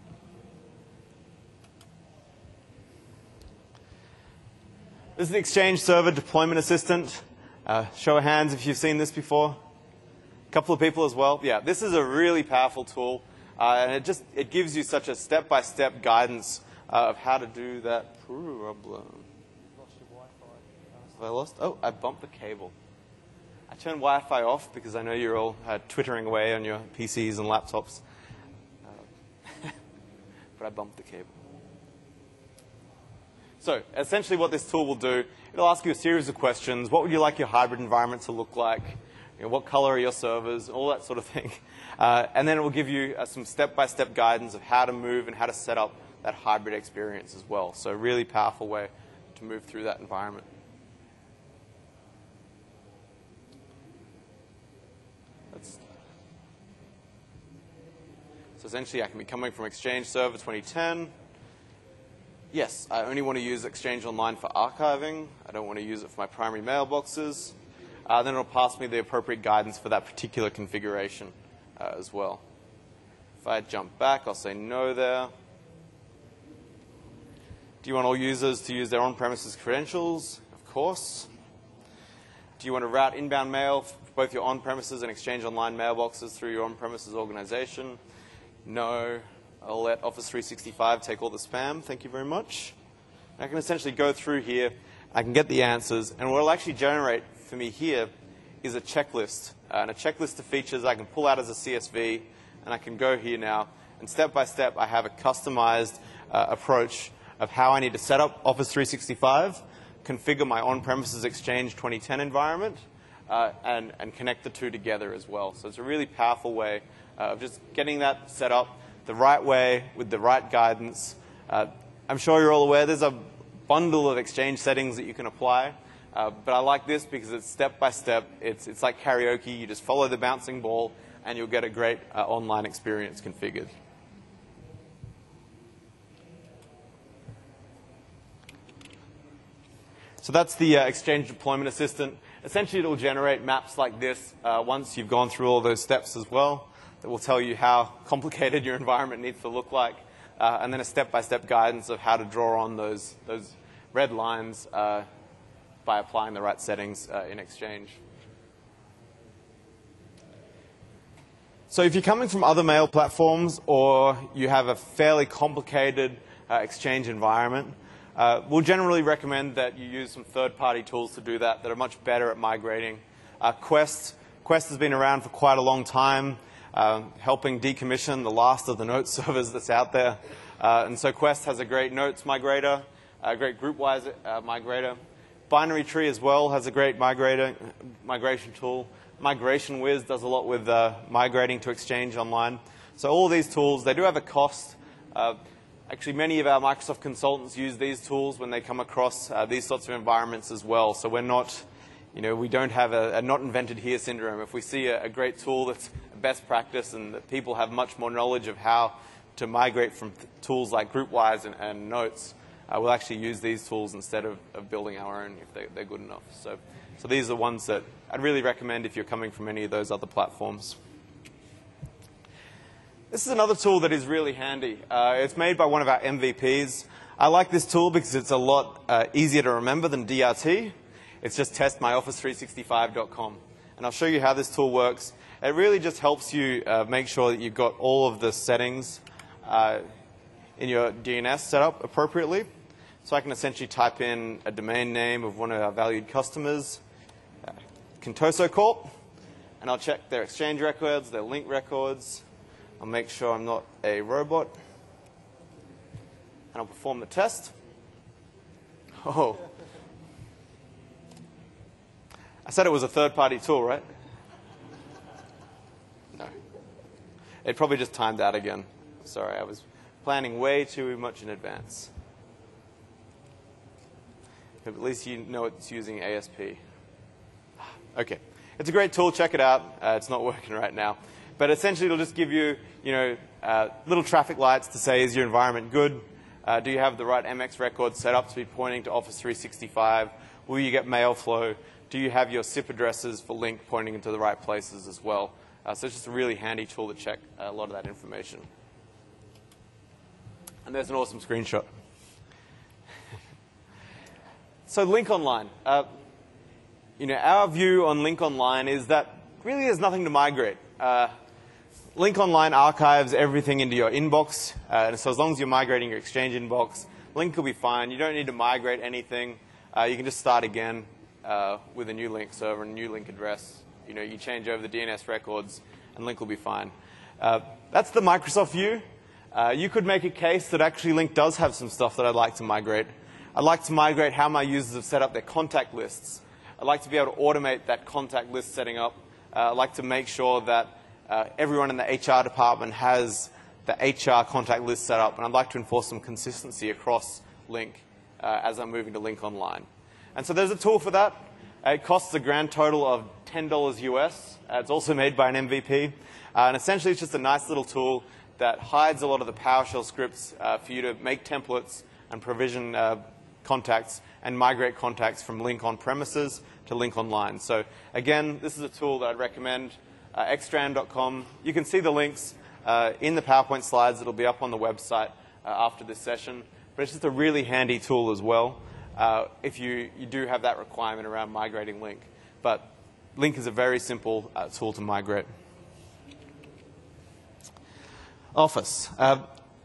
This is the Exchange Server Deployment Assistant. Uh, show of hands if you've seen this before. A couple of people as well. Yeah, this is a really powerful tool, uh, and it just it gives you such a step-by-step guidance uh, of how to do that problem. Lost your Wi-Fi. Have I lost? Oh, I bumped the cable. I turned Wi-Fi off because I know you're all uh, twittering away on your P Cs and laptops. Uh, but I bumped the cable. So essentially what this tool will do, it'll ask you a series of questions. What would you like your hybrid environment to look like? You know, what color are your servers? All that sort of thing. Uh, and then it will give you uh, some step-by-step guidance of how to move and how to set up that hybrid experience as well. So a really powerful way to move through that environment. That's so essentially I can be coming from Exchange Server twenty ten. Yes, I only want to use Exchange Online for archiving. I don't want to use it for my primary mailboxes. Uh, then it'll pass me the appropriate guidance for that particular configuration uh, as well. If I jump back, I'll say no there. Do you want all users to use their on-premises credentials? Of course. Do you want to route inbound mail for both your on-premises and Exchange Online mailboxes through your on-premises organization? No. I'll let Office three sixty-five take all the spam. Thank you very much. I can essentially go through here. I can get the answers. And what it'll actually generate for me here is a checklist. Uh, and a checklist of features I can pull out as a C S V. And I can go here now. And step by step, I have a customized uh, approach of how I need to set up Office three sixty-five, configure my on-premises Exchange twenty ten environment, uh, and, and connect the two together as well. So it's a really powerful way uh, of just getting that set up the right way with the right guidance. Uh, I'm sure you're all aware there's a bundle of Exchange settings that you can apply, uh, but I like this because it's step by step. It's, it's like karaoke. You just follow the bouncing ball and you'll get a great uh, online experience configured. So that's the uh, Exchange Deployment Assistant. Essentially, it will generate maps like this uh, once you've gone through all those steps as well. That will tell you how complicated your environment needs to look like, uh, and then a step-by-step guidance of how to draw on those, those red lines uh, by applying the right settings uh, in Exchange. So if you're coming from other mail platforms or you have a fairly complicated uh, Exchange environment, uh, we'll generally recommend that you use some third-party tools to do that that are much better at migrating. Uh, Quest, Quest has been around for quite a long time. Uh, helping decommission the last of the notes servers that's out there. Uh, and so Quest has a great notes migrator, a great GroupWise uh, migrator. Binary Tree as well has a great migrator, migration tool. MigrationWiz does a lot with uh, migrating to Exchange Online. So all these tools, they do have a cost. Uh, actually, many of our Microsoft consultants use these tools when they come across uh, these sorts of environments as well. So we're not, you know, we don't have a, a not invented here syndrome. If we see a, a great tool that's best practice and that people have much more knowledge of how to migrate from th tools like GroupWise and, and Notes, uh, we'll actually use these tools instead of, of building our own if they, they're good enough. So, so these are ones that I'd really recommend if you're coming from any of those other platforms. This is another tool that is really handy. Uh, it's made by one of our M V Ps. I like this tool because it's a lot uh, easier to remember than D R T. It's just test my office three sixty-five dot com. And I'll show you how this tool works. It really just helps you uh, make sure that you've got all of the settings uh, in your D N S set up appropriately. So I can essentially type in a domain name of one of our valued customers, uh, Contoso Corp, and I'll check their Exchange records, their link records. I'll make sure I'm not a robot. and I'll perform the test. Oh. I said it was a third-party tool, right? No. It probably just timed out again. Sorry, I was planning way too much in advance. But at least you know it's using A S P. Okay. It's a great tool. Check it out. Uh, it's not working right now. But essentially, it'll just give you, you know, uh, little traffic lights to say, is your environment good? Uh, do you have the right M X records set up to be pointing to Office three sixty-five? Will you get mail flow? Do you have your S I P addresses for Lync pointing into the right places as well? Uh, so it's just a really handy tool to check a lot of that information. And there's an awesome screenshot. So Lync Online. Uh, you know, our view on Lync Online is that really there's nothing to migrate. Uh, Lync Online archives everything into your inbox. Uh, and so as long as you're migrating your Exchange inbox, Lync will be fine. You don't need to migrate anything. Uh, you can just start again uh, with a new Lync server and a new Lync address. You know, you change over the D N S records, and Lync will be fine. Uh, that's the Microsoft view. Uh, you could make a case that actually Lync does have some stuff that I'd like to migrate. I'd like to migrate how my users have set up their contact lists. I'd like to be able to automate that contact list setting up. Uh, I'd like to make sure that uh, everyone in the H R department has the H R contact list set up. And I'd like to enforce some consistency across Lync uh, as I'm moving to Lync Online. And so there's a tool for that. Uh, it costs a grand total of ten dollars U S. Uh, it's also made by an M V P. Uh, and essentially, it's just a nice little tool that hides a lot of the PowerShell scripts uh, for you to make templates and provision uh, contacts and migrate contacts from Lync on premises to Lync Online. So again, this is a tool that I'd recommend, uh, xtran dot com. You can see the links uh, in the PowerPoint slides. It'll be up on the website uh, after this session. But it's just a really handy tool as well uh, if you, you do have that requirement around migrating Lync. But Lync is a very simple uh, tool to migrate. Office. Uh,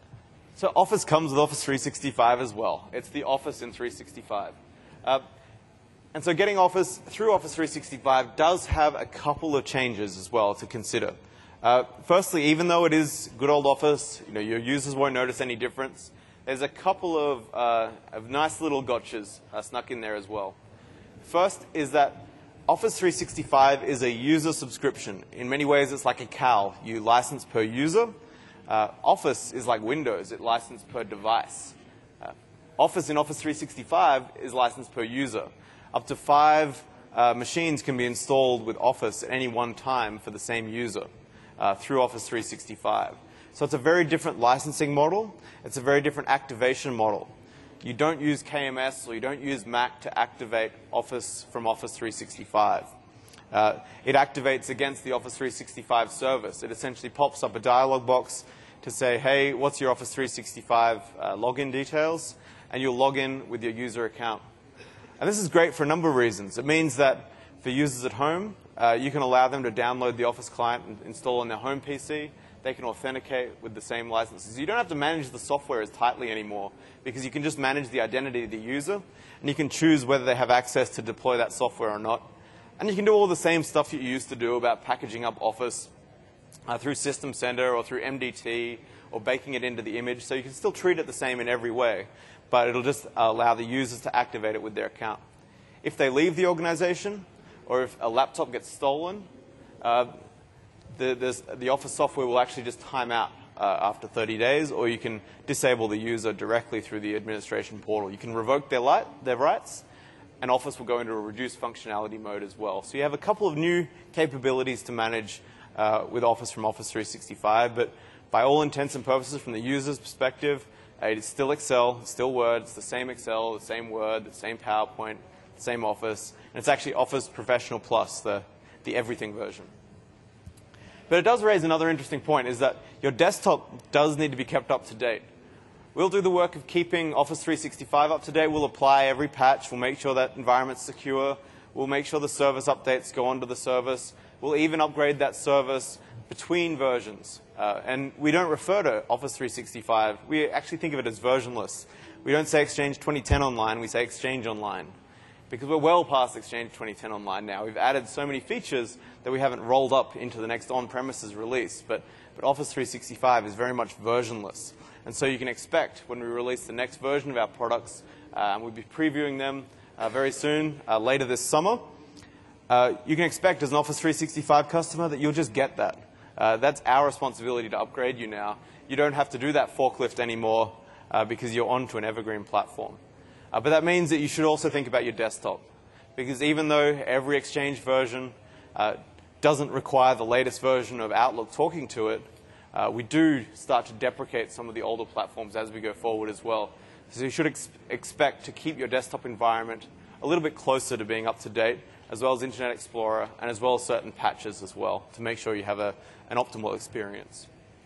so Office comes with Office three sixty-five as well. It's the Office in three sixty-five. Uh, and so getting Office through Office three sixty-five does have a couple of changes as well to consider. Uh, firstly, even though it is good old Office, you know, your users won't notice any difference. There's a couple of, uh, of nice little gotchas uh, snuck in there as well. First is that Office three sixty-five is a user subscription. In many ways, it's like a C A L. You license per user. Uh, Office is like Windows. It licensed per device. Uh, Office in Office three sixty-five is licensed per user. Up to five uh, machines can be installed with Office at any one time for the same user uh, through Office three sixty-five. So it's a very different licensing model. It's a very different activation model. You don't use K M S or you don't use Mac to activate Office from Office three sixty-five. Uh, it activates against the Office three sixty-five service. It essentially pops up a dialog box to say, hey, what's your Office three sixty-five uh, login details? And you'll log in with your user account. And this is great for a number of reasons. It means that for users at home, uh, you can allow them to download the Office client and install on their home P C. They can authenticate with the same licenses. You don't have to manage the software as tightly anymore because you can just manage the identity of the user, and you can choose whether they have access to deploy that software or not. And you can do all the same stuff you used to do about packaging up Office uh, through System Center or through M D T or baking it into the image. So you can still treat it the same in every way, but it'll just allow the users to activate it with their account. If they leave the organization or if a laptop gets stolen, uh, the, the Office software will actually just time out uh, after thirty days, or you can disable the user directly through the administration portal. You can revoke their, light, their rights, and Office will go into a reduced functionality mode as well. So you have a couple of new capabilities to manage uh, with Office from Office three sixty-five, but by all intents and purposes, from the user's perspective, uh, it is still Excel, it's still Word, it's the same Excel, the same Word, the same PowerPoint, the same Office, and it's actually Office Professional Plus, the, the everything version. But it does raise another interesting point, is that your desktop does need to be kept up to date. We'll do the work of keeping Office three sixty-five up to date. We'll apply every patch. We'll make sure that environment's secure. We'll make sure the service updates go onto the service. We'll even upgrade that service between versions. Uh, and we don't refer to Office three sixty-five. We actually think of it as versionless. We don't say Exchange twenty ten Online. We say Exchange Online. Because we're well past Exchange twenty ten Online now. We've added so many features that we haven't rolled up into the next on-premises release. But, but Office three sixty-five is very much versionless. And so you can expect when we release the next version of our products, uh, and we'll be previewing them uh, very soon, uh, later this summer, uh, you can expect as an Office three sixty-five customer that you'll just get that. Uh, that's our responsibility to upgrade you now. You don't have to do that forklift anymore uh, because you're onto an Evergreen platform. Uh, but that means that you should also think about your desktop, because even though every Exchange version uh, doesn't require the latest version of Outlook talking to it, uh, we do start to deprecate some of the older platforms as we go forward as well. So you should ex expect to keep your desktop environment a little bit closer to being up to date, as well as Internet Explorer, and as well as certain patches as well, to make sure you have a, an optimal experience.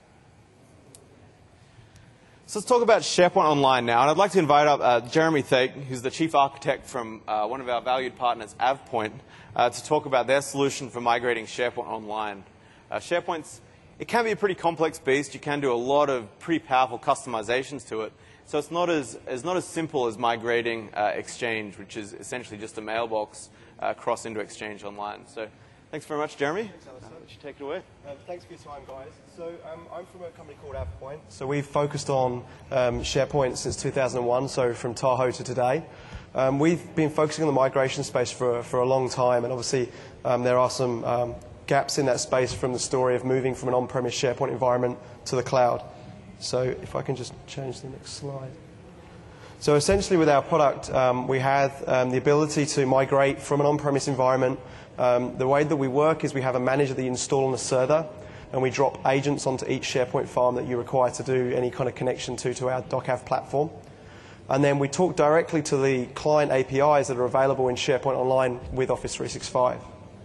So let's talk about SharePoint Online now. And I'd like to invite up uh, Jeremy Thake, who's the chief architect from uh, one of our valued partners, AvePoint, uh, to talk about their solution for migrating SharePoint Online. Uh, SharePoint's, it can be a pretty complex beast. You can do a lot of pretty powerful customizations to it. So it's not as, it's not as simple as migrating uh, Exchange, which is essentially just a mailbox uh, across into Exchange Online. So thanks very much, Jeremy. Thanks, Alistair. Uh, you take it away. Um, thanks for your time, guys. So um, I'm from a company called AvePoint. So we've focused on um, SharePoint since two thousand one, so from Tahoe to today. Um, we've been focusing on the migration space for, for a long time, and obviously um, there are some um, gaps in that space from the story of moving from an on-premise SharePoint environment to the cloud. So if I can just change the next slide. So essentially with our product, um, we have um, the ability to migrate from an on-premise environment. Um, the way that we work is we have a manager that you install on the server, and we drop agents onto each SharePoint farm that you require to do any kind of connection to, to our DocAv platform. And then we talk directly to the client A P Is that are available in SharePoint Online with Office three sixty-five.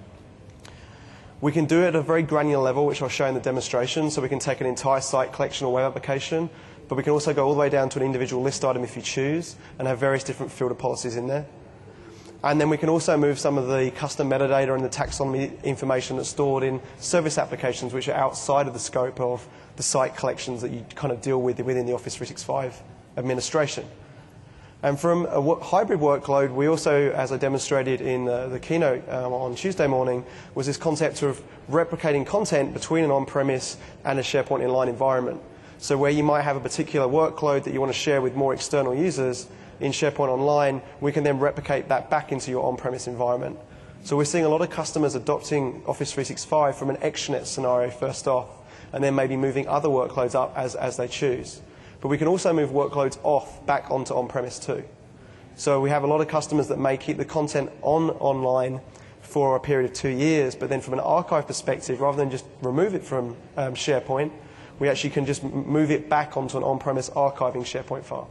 We can do it at a very granular level, which I'll show in the demonstration. So we can take an entire site collection or web application, but we can also go all the way down to an individual list item if you choose, and have various different filter policies in there. And then we can also move some of the custom metadata and the taxonomy information that's stored in service applications, which are outside of the scope of the site collections that you kind of deal with within the Office three sixty-five administration. And from a hybrid workload, we also, as I demonstrated in uh, the keynote um, on Tuesday morning, was this concept of replicating content between an on-premise and a SharePoint Online environment. So where you might have a particular workload that you want to share with more external users in SharePoint Online, we can then replicate that back into your on-premise environment. So we're seeing a lot of customers adopting Office three sixty-five from an extranet scenario first off, and then maybe moving other workloads up as, as they choose. But we can also move workloads off back onto on-premise too. So we have a lot of customers that may keep the content on online for a period of two years, but then from an archive perspective, rather than just remove it from um, SharePoint, we actually can just move it back onto an on-premise archiving SharePoint file.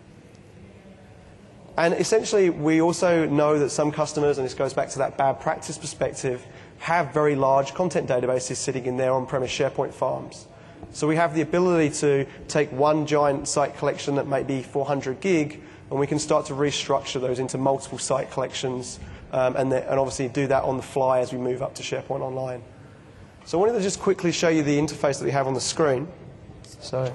And essentially, we also know that some customers, and this goes back to that bad practice perspective, have very large content databases sitting in their on-premise SharePoint farms. So we have the ability to take one giant site collection that might be four hundred gig, and we can start to restructure those into multiple site collections, um, and, the, and obviously do that on the fly as we move up to SharePoint Online. So I wanted to just quickly show you the interface that we have on the screen. So,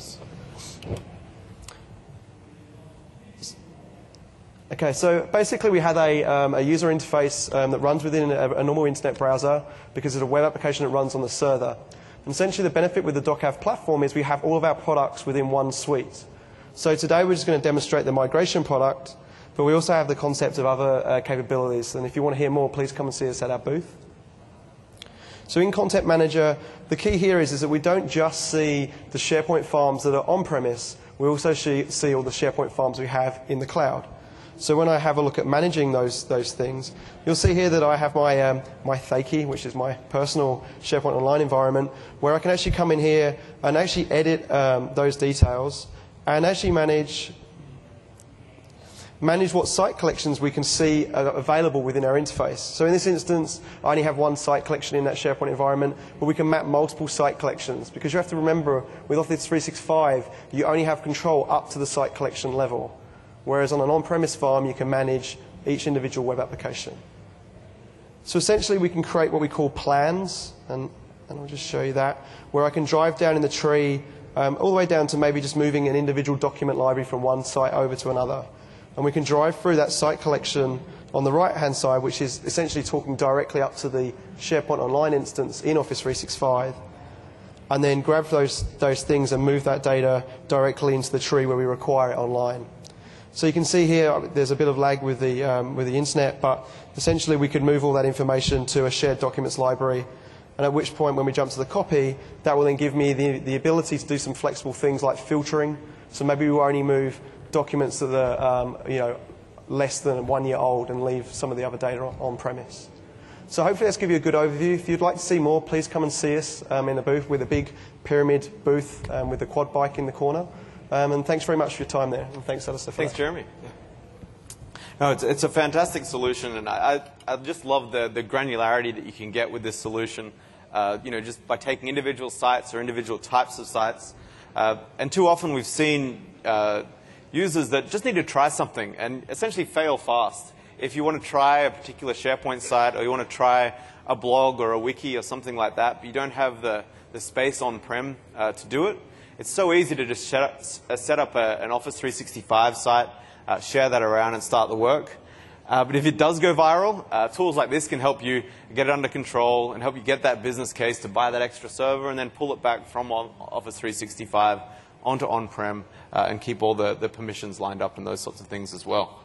okay, so basically we had a, um, a user interface um, that runs within a, a normal internet browser because it's a web application that runs on the server. And essentially the benefit with the DocAv platform is we have all of our products within one suite. So today we're just going to demonstrate the migration product, but we also have the concept of other uh, capabilities. And if you want to hear more, please come and see us at our booth. So in Content Manager, the key here is, is that we don't just see the SharePoint farms that are on-premise, we also see all the SharePoint farms we have in the cloud. So when I have a look at managing those, those things, you'll see here that I have my, um, my Thake, which is my personal SharePoint Online environment, where I can actually come in here and actually edit um, those details and actually manage, manage what site collections we can see uh, available within our interface. So in this instance, I only have one site collection in that SharePoint environment, but we can map multiple site collections, because you have to remember, with Office three sixty-five, you only have control up to the site collection level. Whereas on an on-premise farm, you can manage each individual web application. So essentially, we can create what we call plans, and, and I'll just show you that, where I can drive down in the tree um, all the way down to maybe just moving an individual document library from one site over to another. And we can drive through that site collection on the right-hand side, which is essentially talking directly up to the SharePoint Online instance in Office three sixty-five. and then grab those, those things and move that data directly into the tree where we require it online. So you can see here there's a bit of lag with the, um, with the internet, but essentially we could move all that information to a shared documents library, and at which point when we jump to the copy, that will then give me the, the ability to do some flexible things like filtering. So maybe we will only move documents that are um, you know, less than one year old and leave some of the other data on premise. So hopefully that's give you a good overview. If you'd like to see more, please come and see us um, in the booth with a big pyramid booth um, with the quad bike in the corner. Um, and thanks very much for your time there. And thanks, Alistair. Thanks, Jeremy. Yeah. No, it's, it's a fantastic solution, and I, I, I just love the, the granularity that you can get with this solution. Uh, you know, just by taking individual sites or individual types of sites. Uh, and too often we've seen uh, users that just need to try something and essentially fail fast. If you want to try a particular SharePoint site, or you want to try a blog or a wiki or something like that, but you don't have the, the space on-prem uh, to do it, it's so easy to just set up, uh, set up a, an Office three sixty-five site, uh, share that around and start the work. Uh, but if it does go viral, uh, tools like this can help you get it under control and help you get that business case to buy that extra server and then pull it back from Office three sixty-five onto on-prem uh, and keep all the, the permissions lined up and those sorts of things as well.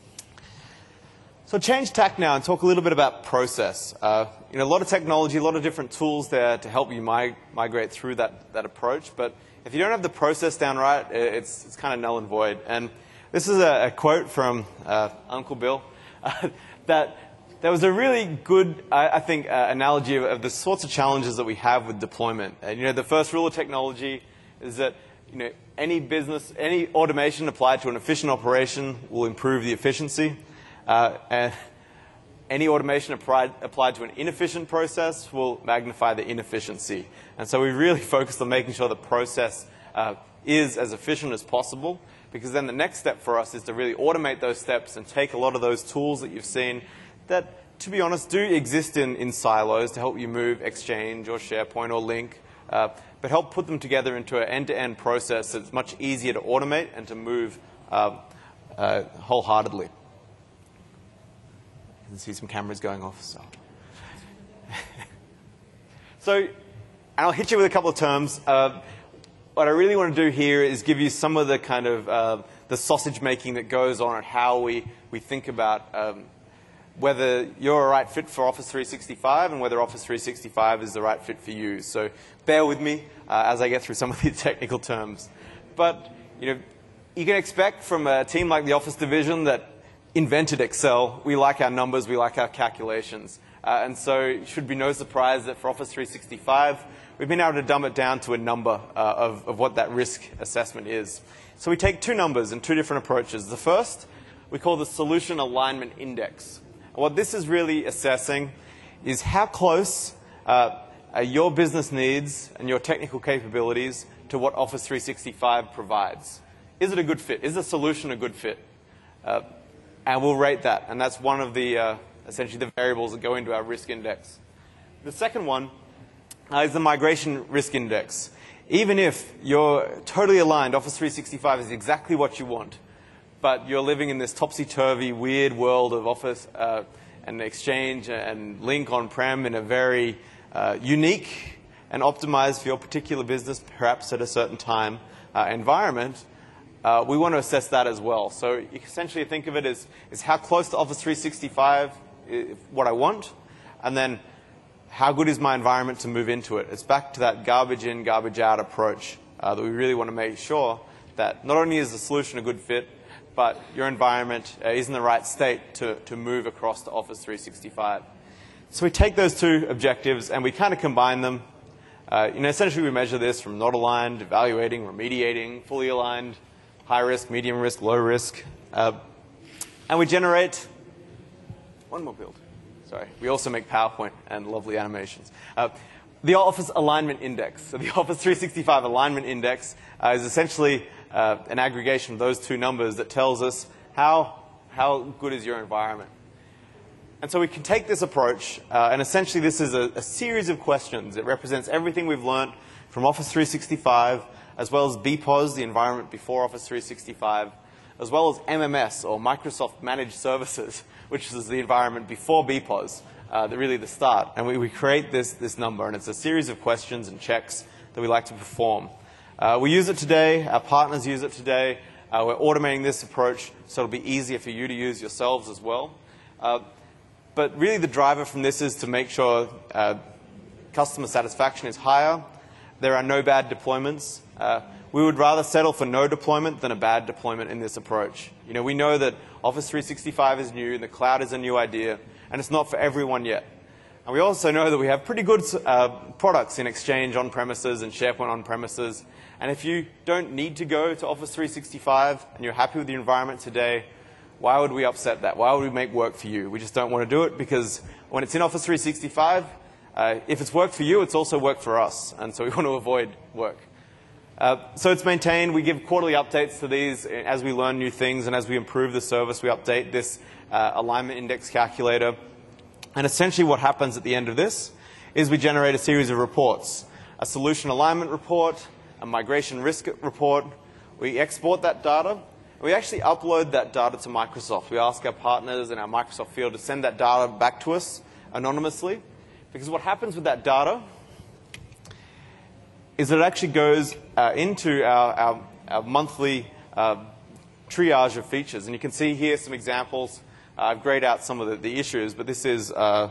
So change tack now and talk a little bit about process. Uh, you know, a lot of technology, a lot of different tools there to help you mig migrate through that, that approach. But if you don't have the process down right, it's, it's kind of null and void. And this is a, a quote from uh, Uncle Bill uh, that there was a really good, I, I think, uh, analogy of, of the sorts of challenges that we have with deployment. And, you know, the first rule of technology is that, you know, any business, any automation applied to an efficient operation will improve the efficiency. Uh, and any automation applied, applied to an inefficient process will magnify the inefficiency. And so we really focused on making sure the process uh, is as efficient as possible, because then the next step for us is to really automate those steps and take a lot of those tools that you've seen that, to be honest, do exist in, in silos to help you move Exchange or SharePoint or Lync, uh, but help put them together into an end-to-end process that's much easier to automate and to move uh, uh, wholeheartedly. You can see some cameras going off. So, so and I'll hit you with a couple of terms. Uh, what I really want to do here is give you some of the kind of uh, the sausage making that goes on and how we, we think about um, whether you're a right fit for Office three sixty-five and whether Office three sixty-five is the right fit for you. So bear with me uh, as I get through some of these technical terms. But you know, you can expect from a team like the Office division that invented Excel, we like our numbers, we like our calculations. Uh, and so it should be no surprise that for Office three sixty-five, we've been able to dumb it down to a number uh, of, of what that risk assessment is. So we take two numbers and two different approaches. The first, we call the Solution Alignment Index. And what this is really assessing is how close uh, are your business needs and your technical capabilities to what Office three sixty-five provides. Is it a good fit? Is the solution a good fit? Uh, and we'll rate that. And that's one of the, uh, essentially, the variables that go into our risk index. The second one uh, is the Migration Risk Index. Even if you're totally aligned, Office three sixty-five is exactly what you want, but you're living in this topsy-turvy, weird world of Office uh, and Exchange and Lync on-prem in a very uh, unique and optimized for your particular business, perhaps at a certain time, uh, environment, uh, we want to assess that as well. So you essentially think of it as, as how close to Office three sixty-five is what I want, and then how good is my environment to move into it. It's back to that garbage in, garbage out approach uh, that we really want to make sure that not only is the solution a good fit, but your environment uh, is in the right state to, to move across to Office three sixty-five. So we take those two objectives and we kind of combine them. Uh, you know, essentially we measure this from not aligned, evaluating, remediating, fully aligned, high risk, medium risk, low risk. Uh, and we generate one more build. Sorry. We also make PowerPoint and lovely animations. Uh, the Office Alignment Index. So the Office three sixty-five Alignment Index uh, is essentially uh, an aggregation of those two numbers that tells us how, how good is your environment. And so we can take this approach, uh, and essentially this is a, a series of questions. It represents everything we've learned from Office three sixty-five, as well as B P O S, the environment before Office three sixty-five, as well as M M S, or Microsoft Managed Services, which is the environment before B P O S, uh, the, really the start. And we, we create this, this number, and it's a series of questions and checks that we like to perform. Uh, we use it today. Our partners use it today. Uh, we're automating this approach so it'll be easier for you to use yourselves as well. Uh, but really the driver from this is to make sure uh, customer satisfaction is higher. There are no bad deployments. Uh, we would rather settle for no deployment than a bad deployment in this approach. You know, we know that Office three sixty-five is new and the cloud is a new idea, and it's not for everyone yet. And we also know that we have pretty good uh, products in Exchange on-premises and SharePoint on-premises. And if you don't need to go to Office three sixty-five and you're happy with your environment today, why would we upset that? Why would we make work for you? We just don't want to do it because when it's in Office three sixty-five, uh, if it's work for you, it's also work for us. And so we want to avoid work. Uh, so it's maintained. We give quarterly updates to these as we learn new things, and as we improve the service, we update this uh, alignment index calculator. And essentially what happens at the end of this is we generate a series of reports. A solution alignment report, a migration risk report. We export that data. We actually upload that data to Microsoft. We ask our partners in our Microsoft field to send that data back to us anonymously. Because what happens with that data is that it actually goes uh, into our, our, our monthly uh, triage of features. And you can see here some examples. Uh, I've grayed out some of the, the issues, but this is uh,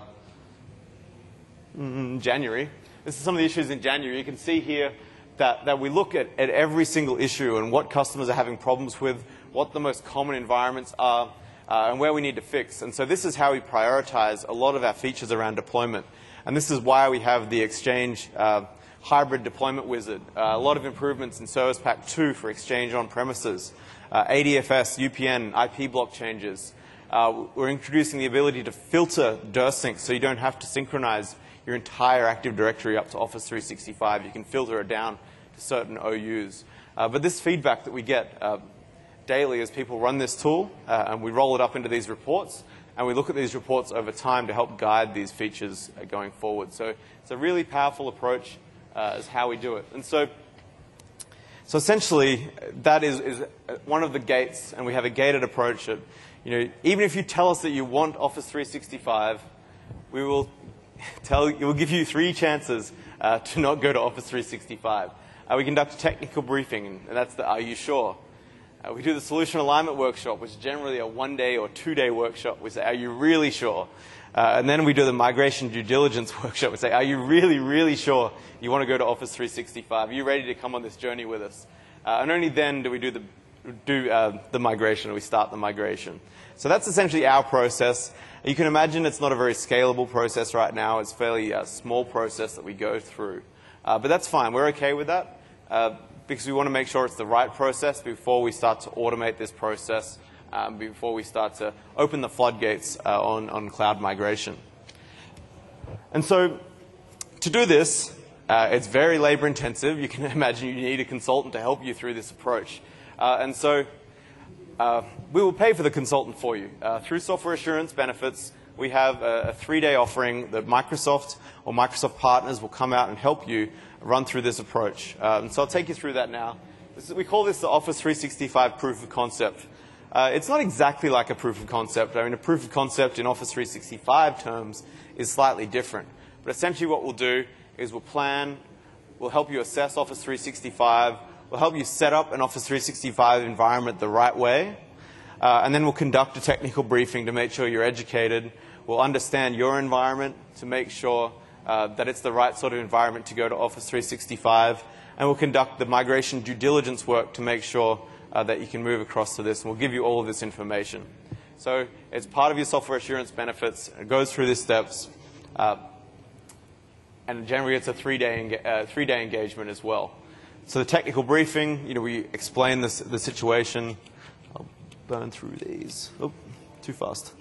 mm, January. This is some of the issues in January. You can see here that, that we look at, at every single issue and what customers are having problems with, what the most common environments are, uh, and where we need to fix. And so this is how we prioritize a lot of our features around deployment. And this is why we have the Exchange uh, hybrid deployment wizard, uh, a lot of improvements in Service Pack two for Exchange on-premises, uh, A D F S, U P N, I P block changes. Uh, we're introducing the ability to filter D R sync so you don't have to synchronize your entire Active Directory up to Office three sixty-five. You can filter it down to certain O Us. Uh, but this feedback that we get uh, daily as people run this tool, uh, and we roll it up into these reports, and we look at these reports over time to help guide these features uh, going forward. So it's a really powerful approach uh, as how we do it. And so, so essentially, that is, is one of the gates, and we have a gated approach. That, you know, even if you tell us that you want Office three sixty-five, we will tell you, we'll give you three chances uh, to not go to Office three sixty-five. Uh, we conduct a technical briefing, and that's the "Are you sure?" Uh, we do the solution alignment workshop, which is generally a one-day or two-day workshop. We say, "Are you really sure?" Uh, and then we do the migration due diligence workshop. We say, "Are you really, really sure you want to go to Office three sixty-five? Are you ready to come on this journey with us?" Uh, and only then do we do the do uh, the migration, or we start the migration. So that's essentially our process. You can imagine it's not a very scalable process right now. It's a fairly uh, small process that we go through. Uh, but that's fine. We're okay with that uh, because we want to make sure it's the right process before we start to automate this process, um, before we start to open the floodgates uh, on, on cloud migration. And so to do this, uh, it's very labor intensive. You can imagine you need a consultant to help you through this approach. Uh, and so Uh, we will pay for the consultant for you. Uh, through Software Assurance Benefits, we have a, a three-day offering that Microsoft or Microsoft partners will come out and help you run through this approach. Um, so I'll take you through that now. This is, we call this the Office three sixty-five proof of concept. Uh, it's not exactly like a proof of concept. I mean, a proof of concept in Office three sixty-five terms is slightly different. But essentially what we'll do is we'll plan, we'll help you assess Office three sixty-five, we'll help you set up an Office three sixty-five environment the right way, uh, and then we'll conduct a technical briefing to make sure you're educated. We'll understand your environment to make sure uh, that it's the right sort of environment to go to Office three sixty-five, and we'll conduct the migration due diligence work to make sure uh, that you can move across to this, and we'll give you all of this information. So it's part of your software assurance benefits. It goes through these steps, uh, and generally it's a three-day uh, three-day engagement as well. So the technical briefing, you know, we explain this, the situation. I'll burn through these. Oh, too fast.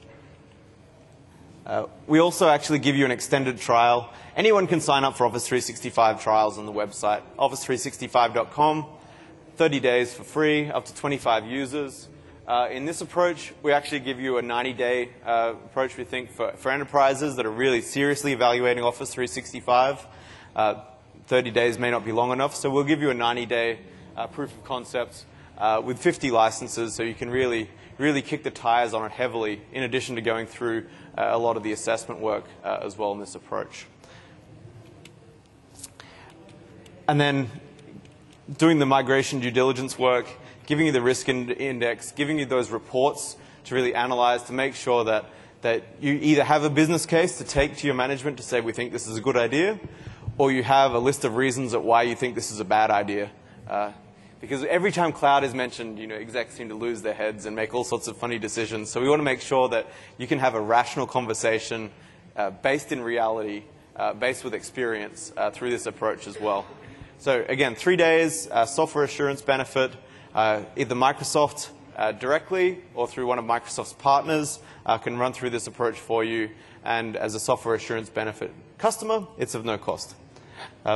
Uh, we also actually give you an extended trial. Anyone can sign up for Office three sixty-five trials on the website, office three sixty-five dot com. thirty days for free, up to twenty-five users. Uh, in this approach, we actually give you a ninety-day uh, approach, we think, for, for enterprises that are really seriously evaluating Office three sixty-five. Uh, thirty days may not be long enough, so we'll give you a ninety-day uh, proof of concept uh, with fifty licenses, so you can really, really kick the tires on it heavily, in addition to going through uh, a lot of the assessment work uh, as well in this approach. and then doing the migration due diligence work, giving you the risk index, giving you those reports to really analyze, to make sure that, that you either have a business case to take to your management to say we think this is a good idea, or you have a list of reasons at why you think this is a bad idea. Uh, because every time cloud is mentioned, you know, execs seem to lose their heads and make all sorts of funny decisions. So we want to make sure that you can have a rational conversation uh, based in reality, uh, based with experience uh, through this approach as well. So again, three days, uh, software assurance benefit, uh, either Microsoft uh, directly or through one of Microsoft's partners uh, can run through this approach for you. And as a software assurance benefit customer, it's of no cost. Uh,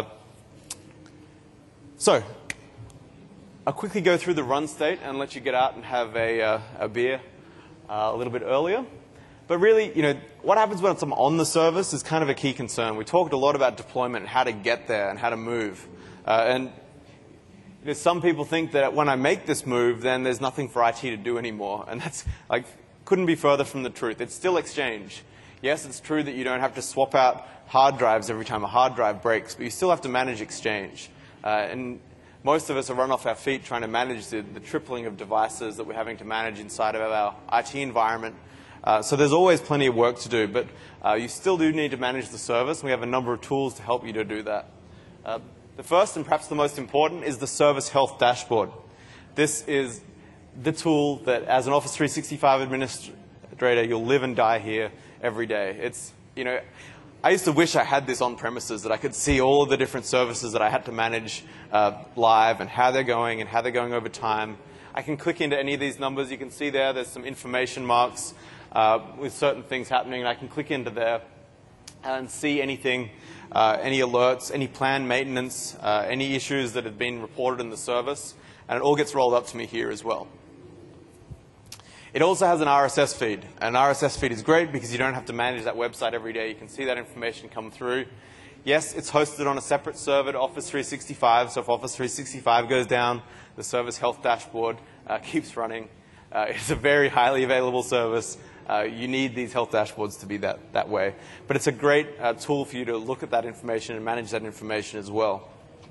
so I'll quickly go through the run state and let you get out and have a, uh, a beer uh, a little bit earlier. But really, you know, what happens when I'm on the service is kind of a key concern. We talked a lot about deployment and how to get there and how to move. Uh, and you know, some people think that when I make this move, then there's nothing for I T to do anymore. And that's like, couldn't be further from the truth. It's still Exchange. Yes, it's true that you don't have to swap out hard drives every time a hard drive breaks, but you still have to manage Exchange. Uh, and most of us are run off our feet trying to manage the, the tripling of devices that we're having to manage inside of our I T environment. Uh, so there's always plenty of work to do, but uh, you still do need to manage the service. We have a number of tools to help you to do that. Uh, the first and perhaps the most important is the Service Health Dashboard. This is the tool that as an Office three sixty-five administrator, you'll live and die here every day. It's, you know, I used to wish I had this on premises, that I could see all of the different services that I had to manage uh, live and how they're going and how they're going over time. I can click into any of these numbers. You can see there, there's some information marks uh, with certain things happening, and I can click into there and see anything, uh, any alerts, any planned maintenance, uh, any issues that have been reported in the service, and it all gets rolled up to me here as well. It also has an R S S feed. An R S S feed is great because you don't have to manage that website every day. You can see that information come through. Yes, it's hosted on a separate server to Office three sixty-five, so if Office three sixty-five goes down, the Service Health Dashboard uh, keeps running. Uh, it's a very highly available service. Uh, you need these health dashboards to be that, that way. But it's a great uh, tool for you to look at that information and manage that information as well.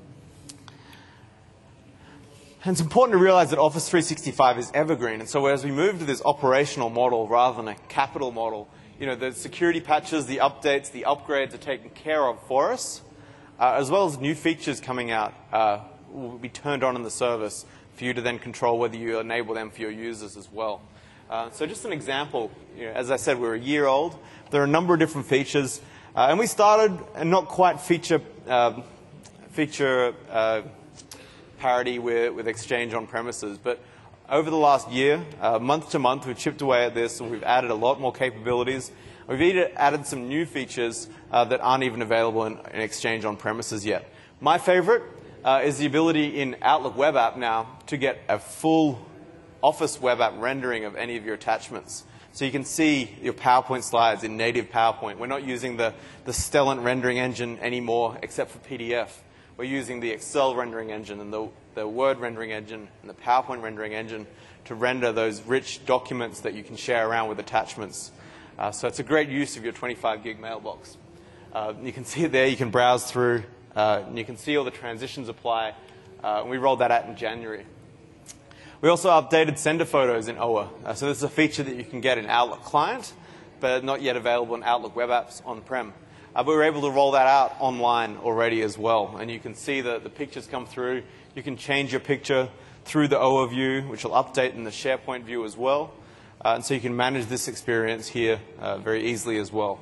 And it's important to realize that Office three sixty-five is evergreen. And so as we move to this operational model rather than a capital model, you know, the security patches, the updates, the upgrades are taken care of for us, uh, as well as new features coming out uh, will be turned on in the service for you to then control whether you enable them for your users as well. Uh, so just an example, you know, as I said, we're a year old. There are a number of different features. Uh, and we started and not quite feature, uh, feature uh, parity with, with Exchange on premises. But over the last year, uh, month to month, we've chipped away at this and we've added a lot more capabilities. We've even added some new features uh, that aren't even available in, in Exchange on premises yet. My favorite uh, is the ability in Outlook Web App now to get a full Office Web App rendering of any of your attachments. So you can see your PowerPoint slides in native PowerPoint. We're not using the, the Stellent rendering engine anymore, except for P D F. We're using the Excel rendering engine and the, the Word rendering engine and the PowerPoint rendering engine to render those rich documents that you can share around with attachments. Uh, so it's a great use of your twenty-five gig mailbox. Uh, you can see it there. You can browse through. Uh, and you can see all the transitions apply. Uh, and we rolled that out in January. We also updated sender photos in O A. Uh, so this is a feature that you can get in Outlook Client, but not yet available in Outlook Web Apps on-prem. Uh, but we were able to roll that out online already as well. And you can see the, the pictures come through. You can change your picture through the O A view, which will update in the SharePoint view as well. Uh, and so you can manage this experience here uh, very easily as well.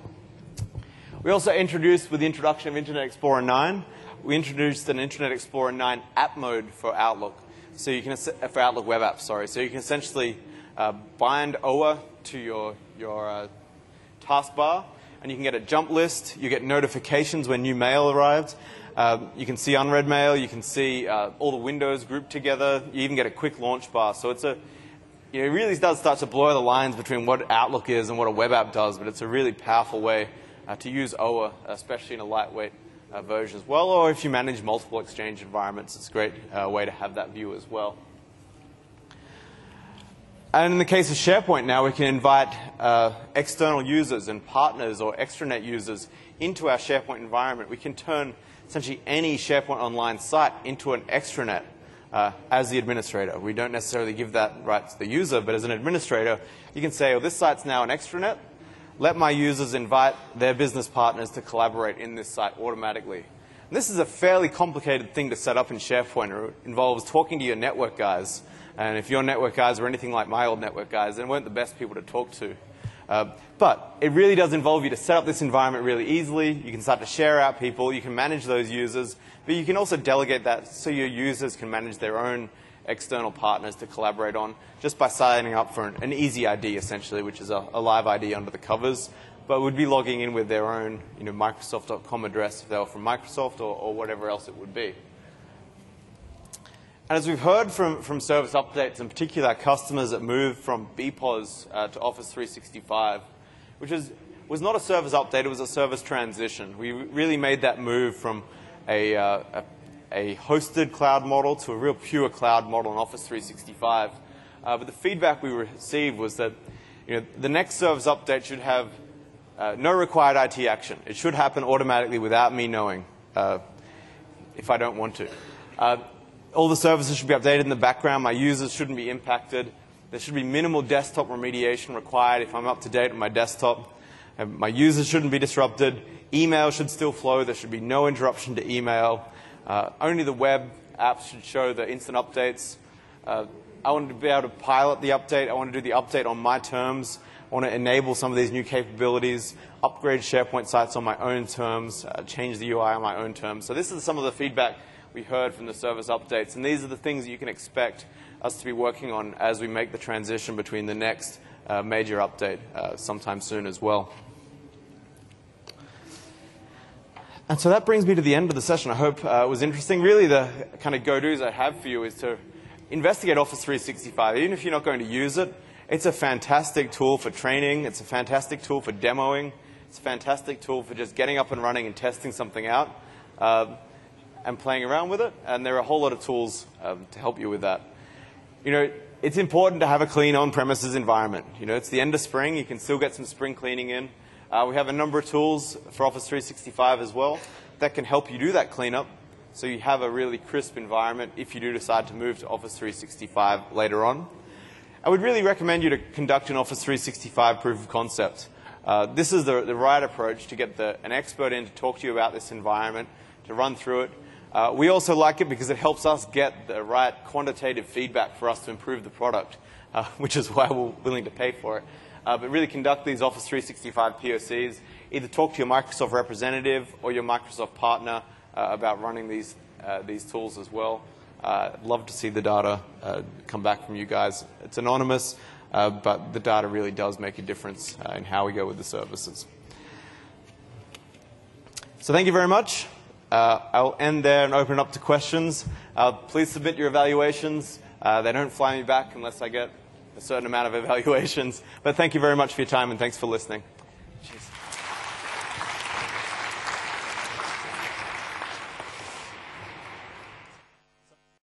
We also introduced, with the introduction of Internet Explorer nine, we introduced an Internet Explorer nine app mode for Outlook. So you can, for Outlook Web Apps, sorry. So you can essentially uh, bind O A to your, your uh, taskbar, and you can get a jump list. You get notifications when new mail arrived. Uh, you can see unread mail. You can see uh, all the windows grouped together. You even get a quick launch bar. So it's a, you know, it really does start to blur the lines between what Outlook is and what a web app does, but it's a really powerful way uh, to use O A, especially in a lightweight Uh, version as well, or if you manage multiple Exchange environments, it's a great uh, way to have that view as well. And in the case of SharePoint now, we can invite uh, external users and partners or extranet users into our SharePoint environment. We can turn essentially any SharePoint Online site into an extranet uh, as the administrator. We don't necessarily give that right to the user, but as an administrator, you can say, oh, this site's now an extranet. Let my users invite their business partners to collaborate in this site automatically. And this is a fairly complicated thing to set up in SharePoint. It involves talking to your network guys. And if your network guys were anything like my old network guys, they weren't the best people to talk to. Uh, but it really does involve you to set up this environment really easily. You can start to share out people. You can manage those users. But you can also delegate that so your users can manage their own external partners to collaborate on just by signing up for an, an easy I D, essentially, which is a, a live I D under the covers, but would be logging in with their own you know, Microsoft dot com address if they were from Microsoft or, or whatever else it would be. And as we've heard from, from service updates, in particular our customers that moved from B P O S uh, to Office three sixty-five, which is, was not a service update, it was a service transition. We really made that move from a, uh, a a hosted cloud model to a real pure cloud model in Office three sixty-five. Uh, but the feedback we received was that you know, the next service update should have uh, no required I T action. It should happen automatically without me knowing uh, if I don't want to. Uh, all the services should be updated in the background. My users shouldn't be impacted. There should be minimal desktop remediation required if I'm up to date on my desktop. And my users shouldn't be disrupted. Email should still flow. There should be no interruption to email. Uh, only the web apps should show the instant updates. Uh, I want to be able to pilot the update. I want to do the update on my terms. I want to enable some of these new capabilities, upgrade SharePoint sites on my own terms, uh, change the U I on my own terms. So this is some of the feedback we heard from the service updates. And these are the things that you can expect us to be working on as we make the transition between the next uh, major update uh, sometime soon as well. And so that brings me to the end of the session. I hope uh, it was interesting. Really, the kind of go-tos I have for you is to investigate Office three sixty-five. Even if you're not going to use it, it's a fantastic tool for training. It's a fantastic tool for demoing. It's a fantastic tool for just getting up and running and testing something out uh, and playing around with it. And there are a whole lot of tools um, to help you with that. You know, it's important to have a clean on-premises environment. You know, it's the end of spring. You can still get some spring cleaning in. Uh, we have a number of tools for Office three sixty-five as well that can help you do that cleanup so you have a really crisp environment if you do decide to move to Office three sixty-five later on. I would really recommend you to conduct an Office three sixty-five proof of concept. Uh, this is the, the right approach to get the, an expert in to talk to you about this environment, to run through it. Uh, we also like it because it helps us get the right quantitative feedback for us to improve the product, uh, which is why we're willing to pay for it. Uh, but really conduct these Office three sixty-five P O Cs. Either talk to your Microsoft representative or your Microsoft partner uh, about running these, uh, these tools as well. Uh, I'd love to see the data uh, come back from you guys. It's anonymous, uh, but the data really does make a difference uh, in how we go with the services. So thank you very much. Uh, I'll end there and open it up to questions. Uh, please submit your evaluations. Uh, they don't fly me back unless I get a certain amount of evaluations. But thank you very much for your time, and thanks for listening.